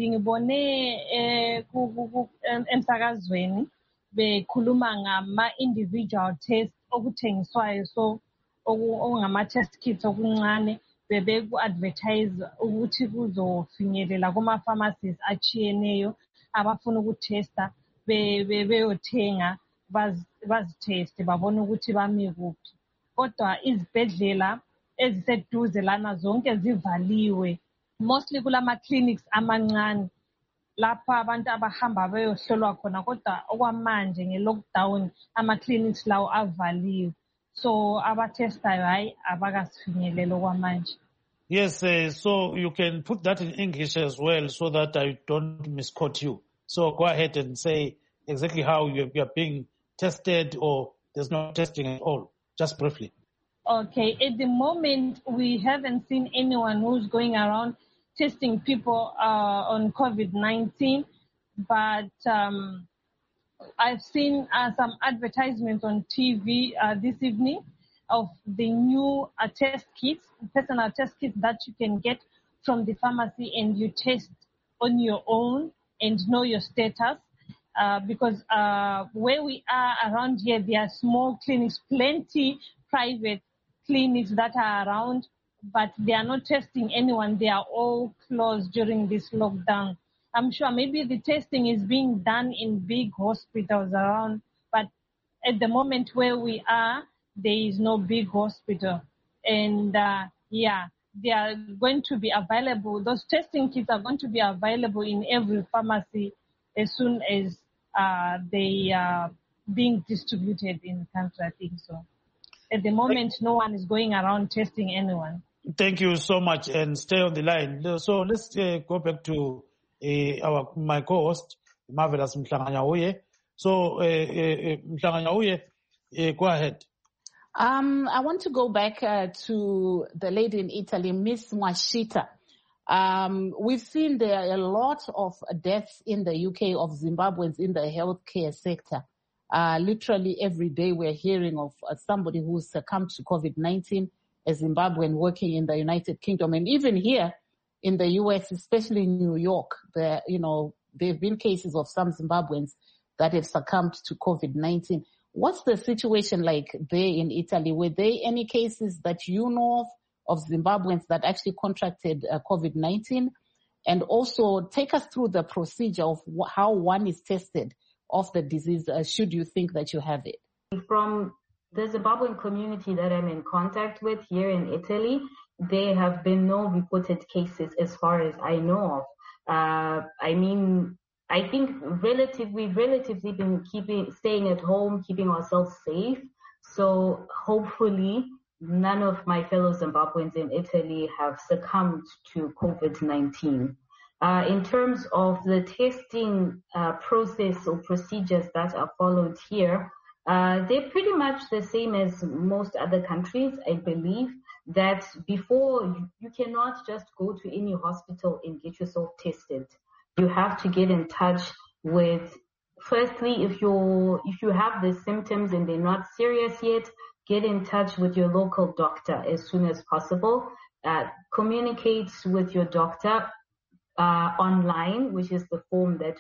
ngibone emsakazweni bekhuluma ngama-individual test okuthengiswayo, so okungama-test kits okuncane bebeku-advertise ukuthi kuzofinyelela kuma-pharmacies achiyeneyo abafuna ukutesta beyothenga bazitheste babone ukuthi bami kuphi. Kodwa izibhedlela eziseduze lana zonke zivaliwe, mostly kulama-clinics amancane lapha abantu abahamba beyohlolwa khona, kodwa okwamanje nge-lockdown ama-clinics lawo avaliwe, so abatestayo hayi abakasifinyelele okwamanje. Yes, so you can put that in English as well so that I don't misquote you. So go ahead and say exactly how you are being tested, or there's no testing at all, just briefly. Okay, at the moment, we haven't seen anyone who's going around testing people on COVID-19, but I've seen some advertisements on TV this evening of the new test kits, personal test kits that you can get from the pharmacy, and you test on your own and know your status. Because where we are around here, there are small clinics, plenty private clinics that are around, but they are not testing anyone. They are all closed during this lockdown. I'm sure maybe the testing is being done in big hospitals around, but at the moment where we are, there is no big hospital. And yeah, they are going to be available. Those testing kits are going to be available in every pharmacy as soon as they are being distributed in the country, I think so. At the moment, no one is going around testing anyone. Thank you so much, and stay on the line. So let's go back to my co-host, Marvelous Mhlanganyauye. So, Mhlanganyauye, go ahead. I want to go back to the lady in Italy, Miss Mwashita. We've seen there are a lot of deaths in the UK of Zimbabweans in the healthcare sector. Literally every day we're hearing of somebody who's succumbed to COVID-19, a Zimbabwean working in the United Kingdom. And even here in the US, especially in New York, there have been cases of some Zimbabweans that have succumbed to COVID-19. What's the situation like there in Italy? Were there any cases that you know of Zimbabweans that actually contracted COVID-19? And also take us through the procedure of how one is tested of the disease should you think that you have it. From the Zimbabwean community that I'm in contact with here in Italy, there have been no reported cases as far as I know of. I think we've relatively been staying at home, keeping ourselves safe. So hopefully none of my fellow Zimbabweans in Italy have succumbed to COVID-19. In terms of the testing process or procedures that are followed here, they're pretty much the same as most other countries. I believe that before you cannot just go to any hospital and get yourself tested. You have to get in touch with, firstly, if you have the symptoms and they're not serious yet, get in touch with your local doctor as soon as possible. Communicate with your doctor online, which is the form that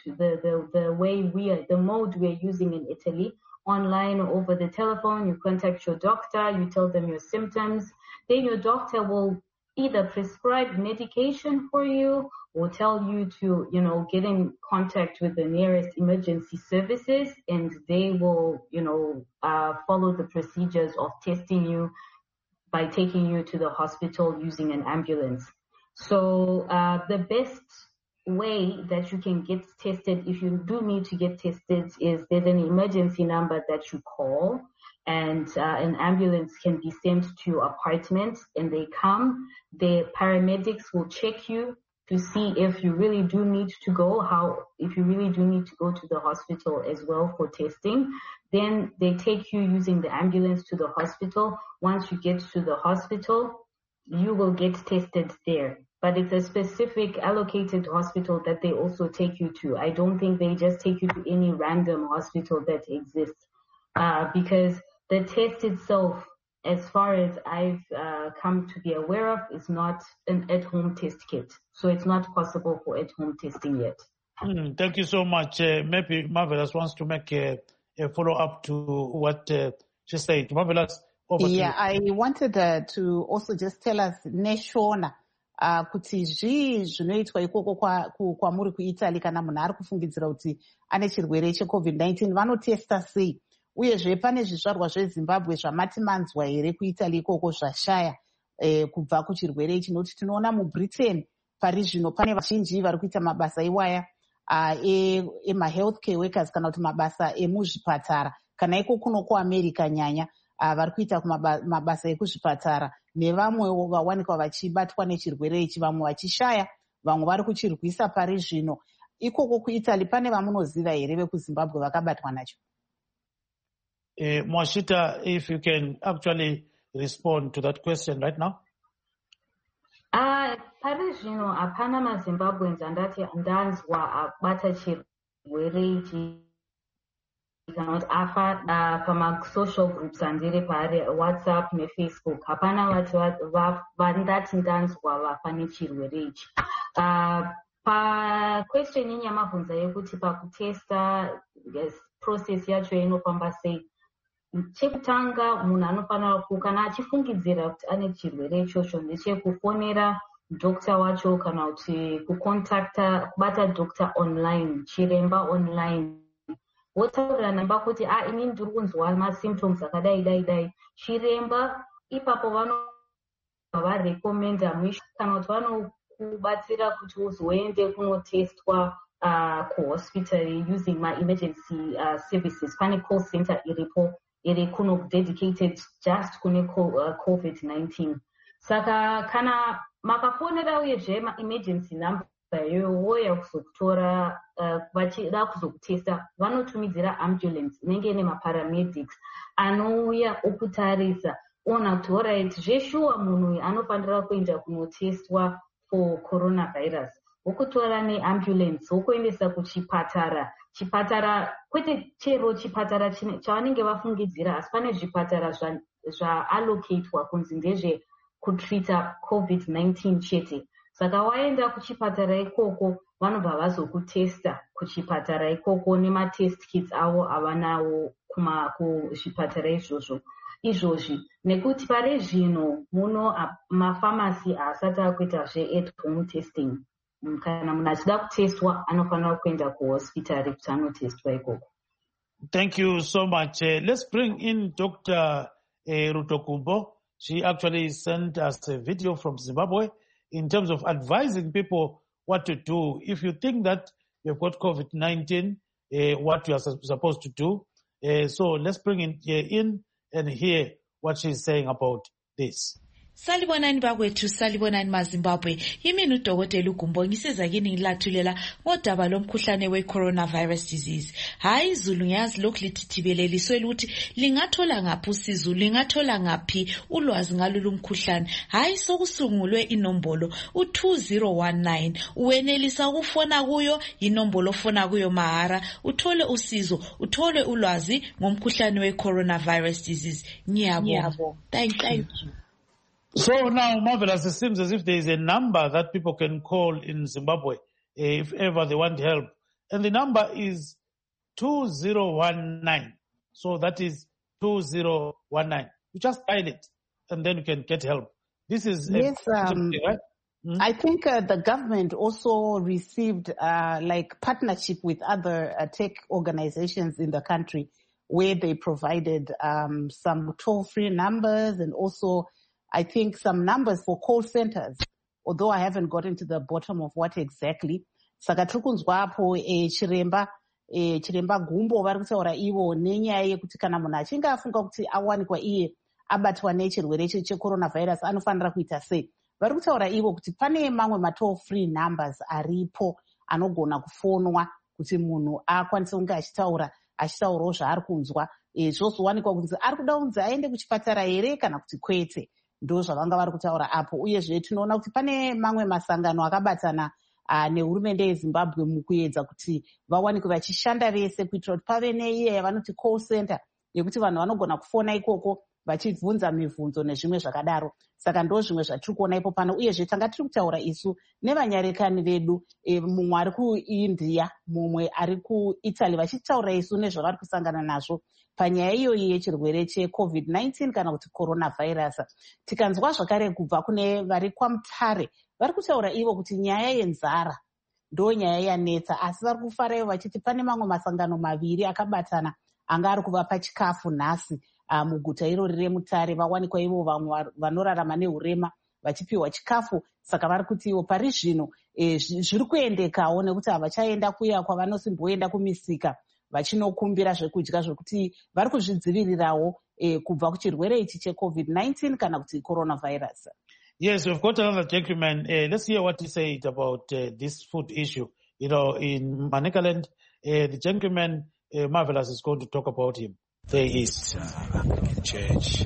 the mode we're using in Italy. Online or over the telephone, you contact your doctor, you tell them your symptoms. Then your doctor will either prescribe medication for you or tell you to, get in contact with the nearest emergency services, and they will, follow the procedures of testing you by taking you to the hospital using an ambulance. So the best way that you can get tested, if you do need to get tested, is there's an emergency number that you call, and an ambulance can be sent to your apartment, and they come. The paramedics will check you to see if you really do need to go, if you really do need to go to the hospital as well for testing. Then they take you using the ambulance to the hospital. Once you get to the hospital, you will get tested there. But it's a specific allocated hospital that they also take you to. I don't think they just take you to any random hospital that exists, because the test itself, as far as I've come to be aware of, is not an at-home test kit. So it's not possible for at-home testing yet. Thank you so much. Maybe Marvelous wants to make a follow-up to what she said. Marvelous, over to you. I wanted to also just tell us, Neshona, kuti zvii zvinoitwa ikoko kwamuri kuItaly kana munhu ari kufungidzira kuti ane chirwere cheCovid-19 vanotesta sei? Uyezve pane zvizvarwa zveZimbabwe zvamati manzwa here kuItaly ikoko zvashaya kubva kuchirwere ichi, nokuti tinoona muBritain pari zvino pane vazhinji vari kuita mabasa iwaya ema-healthcare workers kana kuti mabasa emuzvipatara, kana iko kuno kuAmerica nyanya vari kuita mabasa ekuzvipatara, nevamwe vawanikwa vachibatwa nechirwere ichi, vamwe vachishaya, vamwe vari kuchirwisa pari zvino. Ikoko kuItaly pane vamunoziva here vekuZimbabwe vakabatwa nacho? Mwashita, if you can actually respond to that question right now. Pari zvino hapana maZimbabweans andati ndanzwa abata chirwere ichi kana kuti afa pama-social groups andiri pari WhatsApp neFacebook. Hapana vatu vandati ndanzwa vafa nechirwere ichi. Pa-question yenyamabvunza yekuti pakutesta process yacho inofamba sei, chekutanga munhu anofanira kana achifungidzira kuti ane chirwere ichocho ndechekufonera dokta wacho kana kuti kubata dokta online, chiremba online, wotaurira namba kuti ini ndiri kunzwa masymptoms akadai dai dai. Chiremba ipapo varekomenda kana kuti vanokubatsira kuti uzoende kunotestwa kuhospital using ma-emergency services. Pane call center iripo iri kuno dedicated just kune COVID-19. Saka kana makafonera uyezve ma-emergency number vauya kuzokutora vachida kuzokutesta vanotumidzira ambulance inenge ine maparamedics anouya okutarisa ona kuti alright zveshuwa munhu uyu anofanira kuenda kunotestwa for coronavirus, vokutora neambulance vokuendesa kuchipatara. Chipatara kwete chero chipatara chavanenge vafungidzira, asi pane zvipatara zvaallocatwa kunzi ndezve kutrita COVID-19 chete. Saka waenda kuchipatara ikoko vanobva vazokutesta kuchipatara ikoko nematest kits avo avanawo kuzvipatara izvozvi, nekuti pare zvino muno mafamasi haasati akuita at home testing. Kana munhu achida kutestwa anofanira kuenda kuhospitari kuti anotestwa ikoko. Thank you so much. Let's bring in Dr. Rutokumbo. She actually sent us a video from Zimbabwe in terms of advising people what to do. If you think that you've got COVID-19, what you are supposed to do. So let's bring in and hear what she's saying about this. Salibonani bakwethu, salibonani maZimbabwe. Yimi uDokotela uGumbo ngiseza kini ngilathulela ngodaba lomkhuhlane we-coronavirus disease. Hayi izulu ngiyazi lokhu lithithibeleliswe ukuthi lingathola ngaphi usizo, lingathola ngaphi ulwazi ngalolu mkhuhlane. Hayi sokusungulwe inombolo u2019. Uwenelisa ukufona kuyo, inombolo ofona kuyo mahara, uthole usizo, uthole ulwazi ngomkhuhlane we-coronavirus disease. Ngiyabonga. Thank you. So now, Marvelous, it seems as if there is a number that people can call in Zimbabwe if ever they want help. And the number is 2019. So that is 2019. You just dial it and then you can get help. This is... Yes, right? I think the government also received like partnership with other tech organizations in the country where they provided some toll-free numbers and also I think some numbers for call centers, although I haven't gotten to the bottom of what exactly. Saka tirikunzwapo Chiremba Gumbo vari kutaura ivo nenyaya yekuti kana munhu achinge afunga kuti awanikwa iye abatwa nechirwere checoronavirus anofanira kuita sei. Vari kutaura ivo kuti pane mamwe ma-toll free numbers aripo anogona kufonwa kuti munhu akwanise kunge achitaurawo zvaari kunzwa. Zvozowanikwa kuti ari kuda kunzi aende kuchipatara here kana kuti kwete. Ndo zvavanga vari kutaura apo. Uyezve tinoona kuti pane mamwe masangano akabatana nehurumende yeZimbabwe mukuedza kuti vawanikwe vachishanda vese kuitira kuti pave neiye yavanoti call center yekuti vanhu vanogona kufona ikoko vachibvunza mibvunzo nezvimwe zvakadaro. Saka ndo zvimwe zvatiri kuona ipo pano. Uyezve tanga tiri kutaura isu nevanyarekani vedu, mumwe ari kuIndia, mumwe ari kuItaly, vachitaura isu nezvavari kusangana nazvo panyaya iyoyi yechirwere cheCovid-19 kana kuti coronavirus. Tikanzwa zvakare kubva kune vari kwaMutare, vari kutaura ivo kuti nyaya yenzara ndo nyaya yanetsa, asi vari kufara ivo vachiti pane mamwe masangano maviri akabatana anga ari kuvapa chikafu nhasi muguta irori reMutare. Vawanikwa ivo vamwe vanorarama neurema vachipiwa chikafu. Saka vari kuti ivo pari zvino zviri kuendekawo nekuti havachaenda kuya kwavanosimboenda kumisika vachinokumbira zvekudya zvokuti vari kuzvidzivirirawo kubva kuchirwere ichi cheCovid-19 kana kuti coronavirus. Yes, we've got another gentleman. Let's hear what he said about this food issue. You know, in Manicaland, the gentleman, Marvelous, is going to talk about him. There is Anglican Church,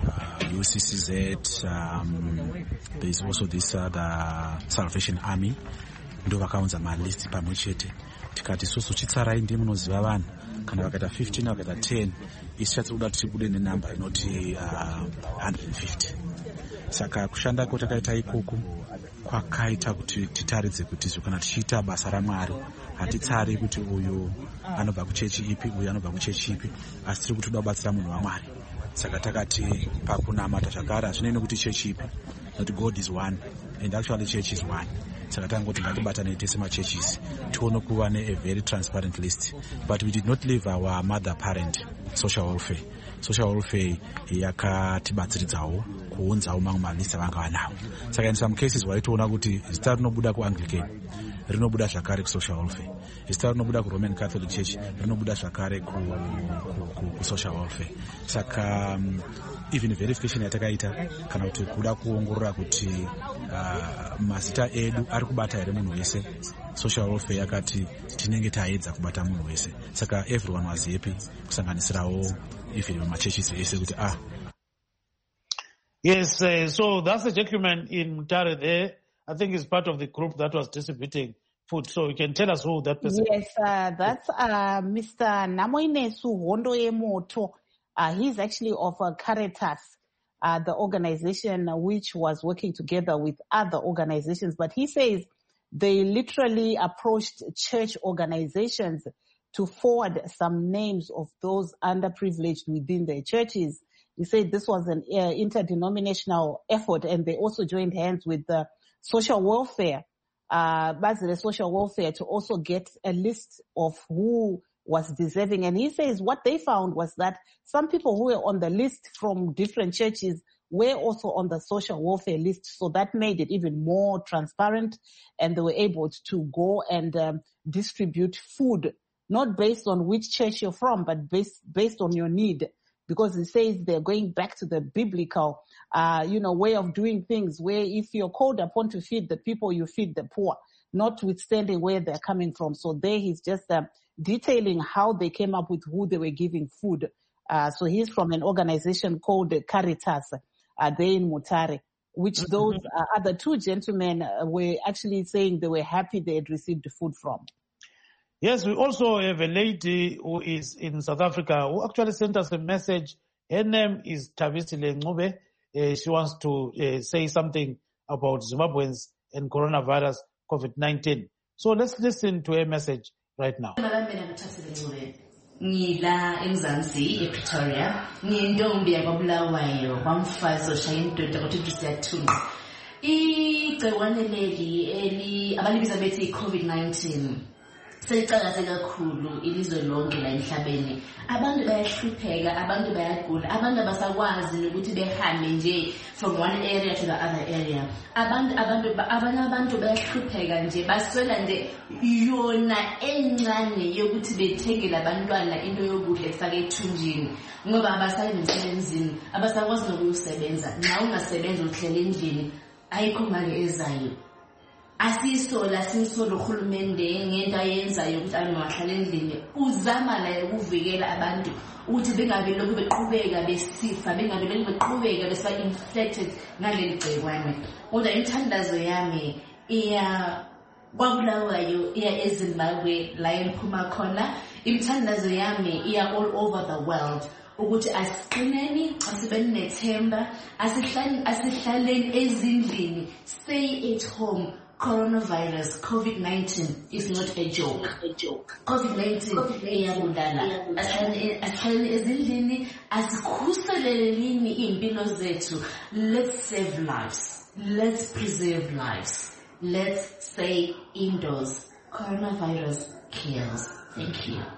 UCCZ, there is also this other Salvation Army. Ndo vakaunza malist pamwe chete. Tikati isusu chitsarai ndiye munoziva vanhu. Kana vakaita 15 vakaita 10, isi chatinoda kuti tibude nenamba inoti 150. Saka kushanda kwatakaita ikoko kwakaita kuti titaridze kuti kana tichiita basa raMwari hatitsari kuti uyu anobva kuchechi ipi, uyu anobva kuchechi ipi, asi tiri kuti toda kubatsira munhu waMwari. Saka takati pakunamata zvakare hazvinei nekuti chechi ipi, that God is one and actually church is one. Saka tangoti ngatibatane tese machurches tione kuva a very transparent list. But we did not leave our mother parent, social welfare. Social welfare yakatibatsiridzawo kuunzawo mamwe malist avanga vanawo. Saka in some cases waitoona kuti zita rinobuda kuAnglican rinobuda zvakare kusocial welfare. Zita rinobuda kuRoman Catholic Church rinobuda zvakare kusocial welfare. Saka even verification yatakaita kana kuti kuda kuongorora kuti mazita edu ari kubata here munhu wese, social welfare yakati tinenge taedza kubata munhu wese. Saka everyone was happy, kusanganisirawo even machurches ese kuti Yes, so that's the gentleman in Mutare there. I think he's part of the group that was distributing food. So you can tell us who that person is. Yes, that's Mr. Namoinesu Hondo Emoto. He's actually of Caritas, the organization which was working together with other organizations. But he says they literally approached church organizations to forward some names of those underprivileged within their churches. He said this was an interdenominational effort, and they also joined hands with the social welfare, Basel Social Welfare, to also get a list of who was deserving. And he says what they found was that some people who were on the list from different churches were also on the social welfare list. So that made it even more transparent, and they were able to go and distribute food, not based on which church you're from, but based on your need. Because it says they're going back to the biblical, way of doing things, where if you're called upon to feed the people, you feed the poor, notwithstanding where they're coming from. So there he's just detailing how they came up with who they were giving food. So he's from an organization called Caritas, there in Mutare, which those other two gentlemen were actually saying they were happy they had received the food from. Yes, we also have a lady who is in South Africa who actually sent us a message. Her name is Thabisile Ncube. She wants to say something about Zimbabweans and coronavirus COVID-19. So let's listen to her message right now. Ngila eMzansi ePretoria ngiyintombi yakwaBulawayo kwamfazi oshaya indoda kodwa siyathuka igciwane leli abalibiza bethi COVID-19 seyicakaze kakhulu ilizwe lonke la emhlabeni. Abantu bayahlupheka, abantu bayagula, abantu abasakwazi ukuthi behambe nje from one area to the other area. Abanye abantu bayahlupheka nje, baswela nje yona encane yokuthi bethengele abantwana into yokudla efake ethunjini ngoba abasayi emsebenzini, abasakwazi nokusebenza. Nxa ungasebenza uhlele endlini ayikho mali ezayo. Asisola simsolo uhulumende ngento ayenzayo ukuthi angahlala endlini uzama la ukuvikela abantu ukuthi bengabe lokhu beqhubeka besifa, bengabe lokhu beqhubeka besa infected ngaleli gciwane. Kodwa inthandazo yami iya kwaBulawayo, iya eZimbabwe la engiphuma khona. Inthandazo yami iya all over the world ukuthi asiqineni, asibeni nethemba, asihlaleni ezindlini, stay at home. Coronavirus, COVID-19 is not a joke. COVID-19 iyabulala. Asihlale ezindlini, asikhuseleleni impilo zethu. Let's save lives. Let's preserve lives. Let's stay indoors. Coronavirus kills. Thank you.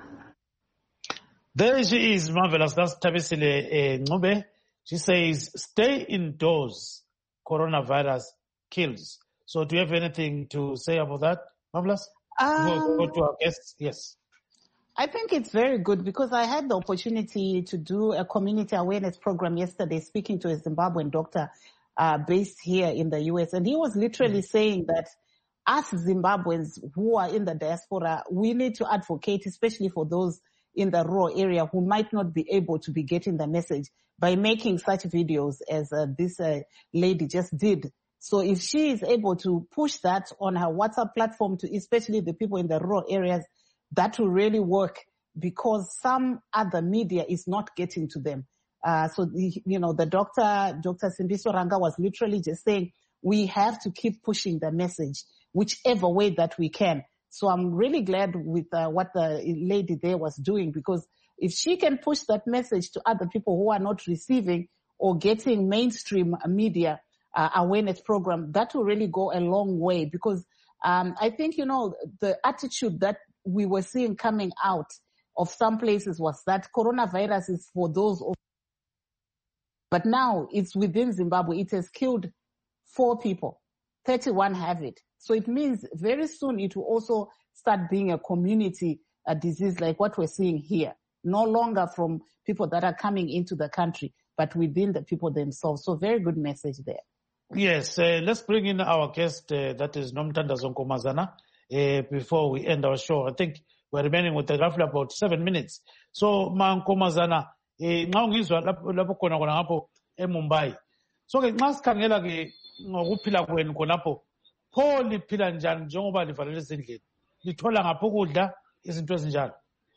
There she is, marvelous. That's Thabisile Ncube. She says, stay indoors. Coronavirus kills. So do you have anything to say about that, Marvelous? Go to our guests. Yes. I think it's very good because I had the opportunity to do a community awareness program yesterday, speaking to a Zimbabwean doctor based here in the US. And he was literally saying that us Zimbabweans who are in the diaspora, we need to advocate, especially for those in the rural area who might not be able to be getting the message, by making such videos as this lady just did. So if she is able to push that on her WhatsApp platform to especially the people in the rural areas, that will really work because some other media is not getting to them. So the Dr. Simbiso Ranga was literally just saying, we have to keep pushing the message, whichever way that we can. So I'm really glad with what the lady there was doing, because if she can push that message to other people who are not receiving or getting mainstream media awareness program, that will really go a long way. Because I think, the attitude that we were seeing coming out of some places was that coronavirus is for those. But now it's within Zimbabwe. It has killed 4 people. 31 have it. So it means very soon it will also start being a community disease like what we're seeing here. No longer from people that are coming into the country, but within the people themselves. So very good message there. Yes, let's bring in our guest, that is Nomthandazo Nkomazana, before we end our show. I think we're remaining with roughly about 7 minutes. So, Nkomazana, now ngizwa lapho khona ngapho eMumbai. So ke nxa sikhangela ke ngokuphila kwenu khonapho, pho liphila njani njengoba livalele ezindlini? Lithola ngapho ukudla izinto ezinjalo?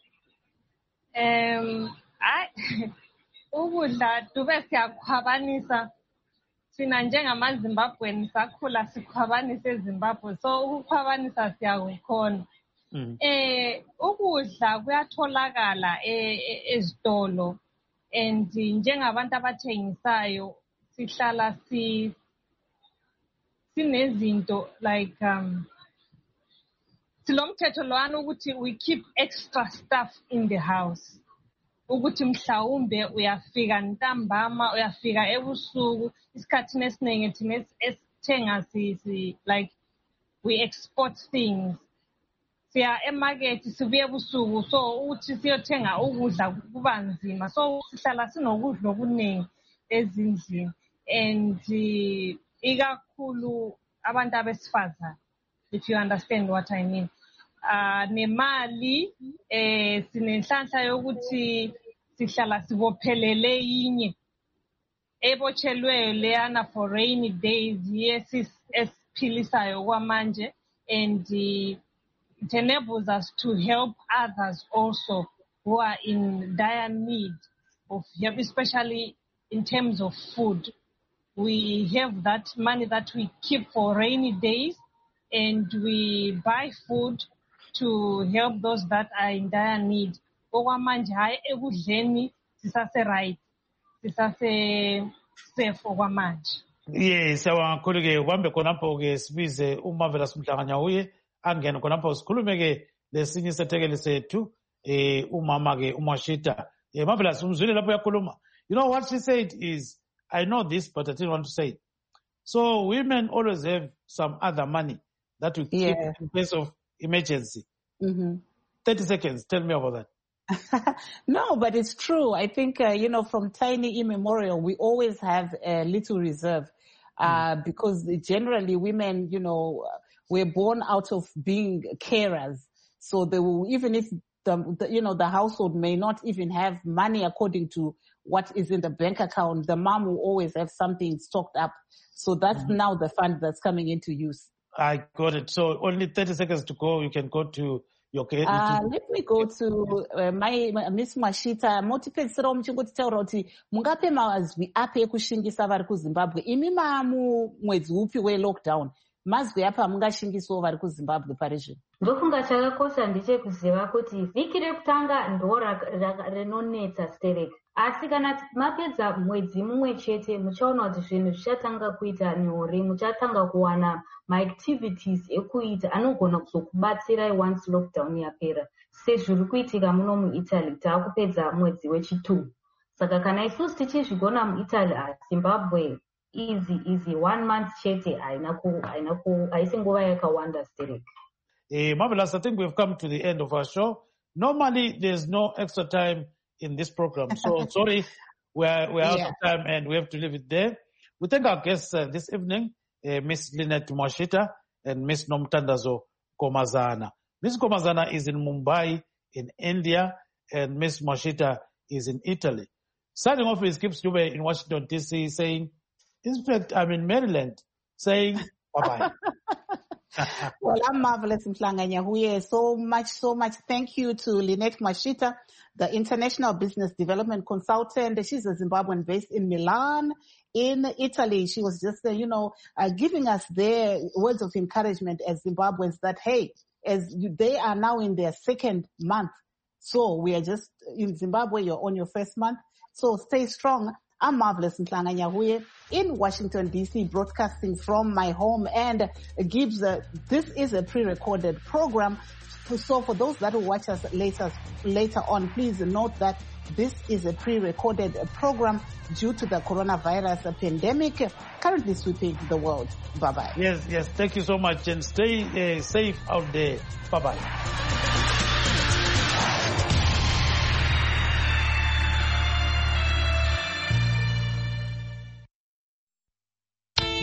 Ukudla tube siyakhwabanisa thina njengamaZimbabwean sakhula sikhwabanisa eZimbabwe, so ukukhwabanisa siyakukhona. Ukudla kuyatholakala ezitolo, and njengabantu abathengisayo sihlala sinezinto like silomthetho lwana ukuthi we keep extra stuff in the house, ukuthi mhlawumbe uyafika ntambama uyafika ebusuku isikhathini esiningi thina esithenga like we export things, siya emarket sibuye ebusuku, so uthi siyothenga ukudla kuba nzima, so sihlala sinokudla okuningi ezindlini, and ikakhulu abantu abesifazane, if you understand what I mean. Nemali sinenhlanhla yokuthi sihlala sibophelele inye ebotshelwe leyana for rainy days esiphilisayo kwamanje, and it enables us to help others also who are in dire need of help, especially in terms of food. We have that money that we keep for rainy days, and we buy food to help those that are in dire need. Okwamanje hayi ekudleni sisase right, sisase safe okwamanje. Yes, kakhulu ke uhambe khonapho ke sibize uMarvelous Mhlanganyauye angene khonapho sikhulume ke lesinye isethekeli sethu umama ke uMashita. Marvelous umzwile lapho yakhuluma. You know what she said is, I know this but I didn't want to say it. So women always have some other money that we keep in case of emergency. 30 seconds, tell me about that. No, but it's true. I think, from tiny immemorial, we always have a little reserve because generally women, were born out of being carers. So they will, even if the household may not even have money according to what is in the bank account, the mom will always have something stocked up. So that's now the fund that's coming into use. I got it. So only 30 seconds to go. You can go to your case. Let me go to my Miss Mashita. Motipedzisira muchingotitaura kuti mungape mazwi api ekushingisa vari kuZimbabwe. Imi mwedzi upi we-lockdown. Mazwi api amungashingisawo vari kuZimbabwe parizvino? Ndofunga chakakosha ndechekuziva kuti vhiki rekutanga ndo rinonetsa stereki. Asi kana mapedza mwedzi mumwe chete muchaona kuti zvinhu zvichatanga kuita nyore, muchatanga kuwana maactivities ekuita anogona kuzokubatsirai once lockdown yapera. Sezviri kuitika muno muItaly taakupedza mwedzi wechi2. Saka kana isusu tichizvigona muItaly, Zimbabwe easy 1 month chete haisi nguva yakawanda stereki. Marvelous, I think we've come to the end of our show. Normally there's no extra time in this program, so sorry, we're out of time and we have to leave it there. We thank our guests this evening, Miss Lynette Mashita and Miss Nomthandazo Nkomazana. Miss Nkomazana is in Mumbai in India, and Miss Mashita is in Italy. Signing off is Kip Stube in Washington DC saying, in fact, I'm in Maryland, saying bye-bye. Well, I'm Marvelous Mhlanganyauye. So much thank you to Lynette Mashita, the International Business Development Consultant. She's a Zimbabwean based in Milan, in Italy. She was just, giving us their words of encouragement as Zimbabweans that, hey, they are now in their second month. So we are just in Zimbabwe, you're on your first month. So stay strong. I'm Marvelous Mhlanganyauye in Washington, D.C., broadcasting from my home. And this is a pre-recorded program So for those that will watch us later on, please note that this is a pre-recorded program due to the coronavirus pandemic currently sweeping the world. Bye-bye. Yes. Thank you so much, and stay safe out there. Bye-bye.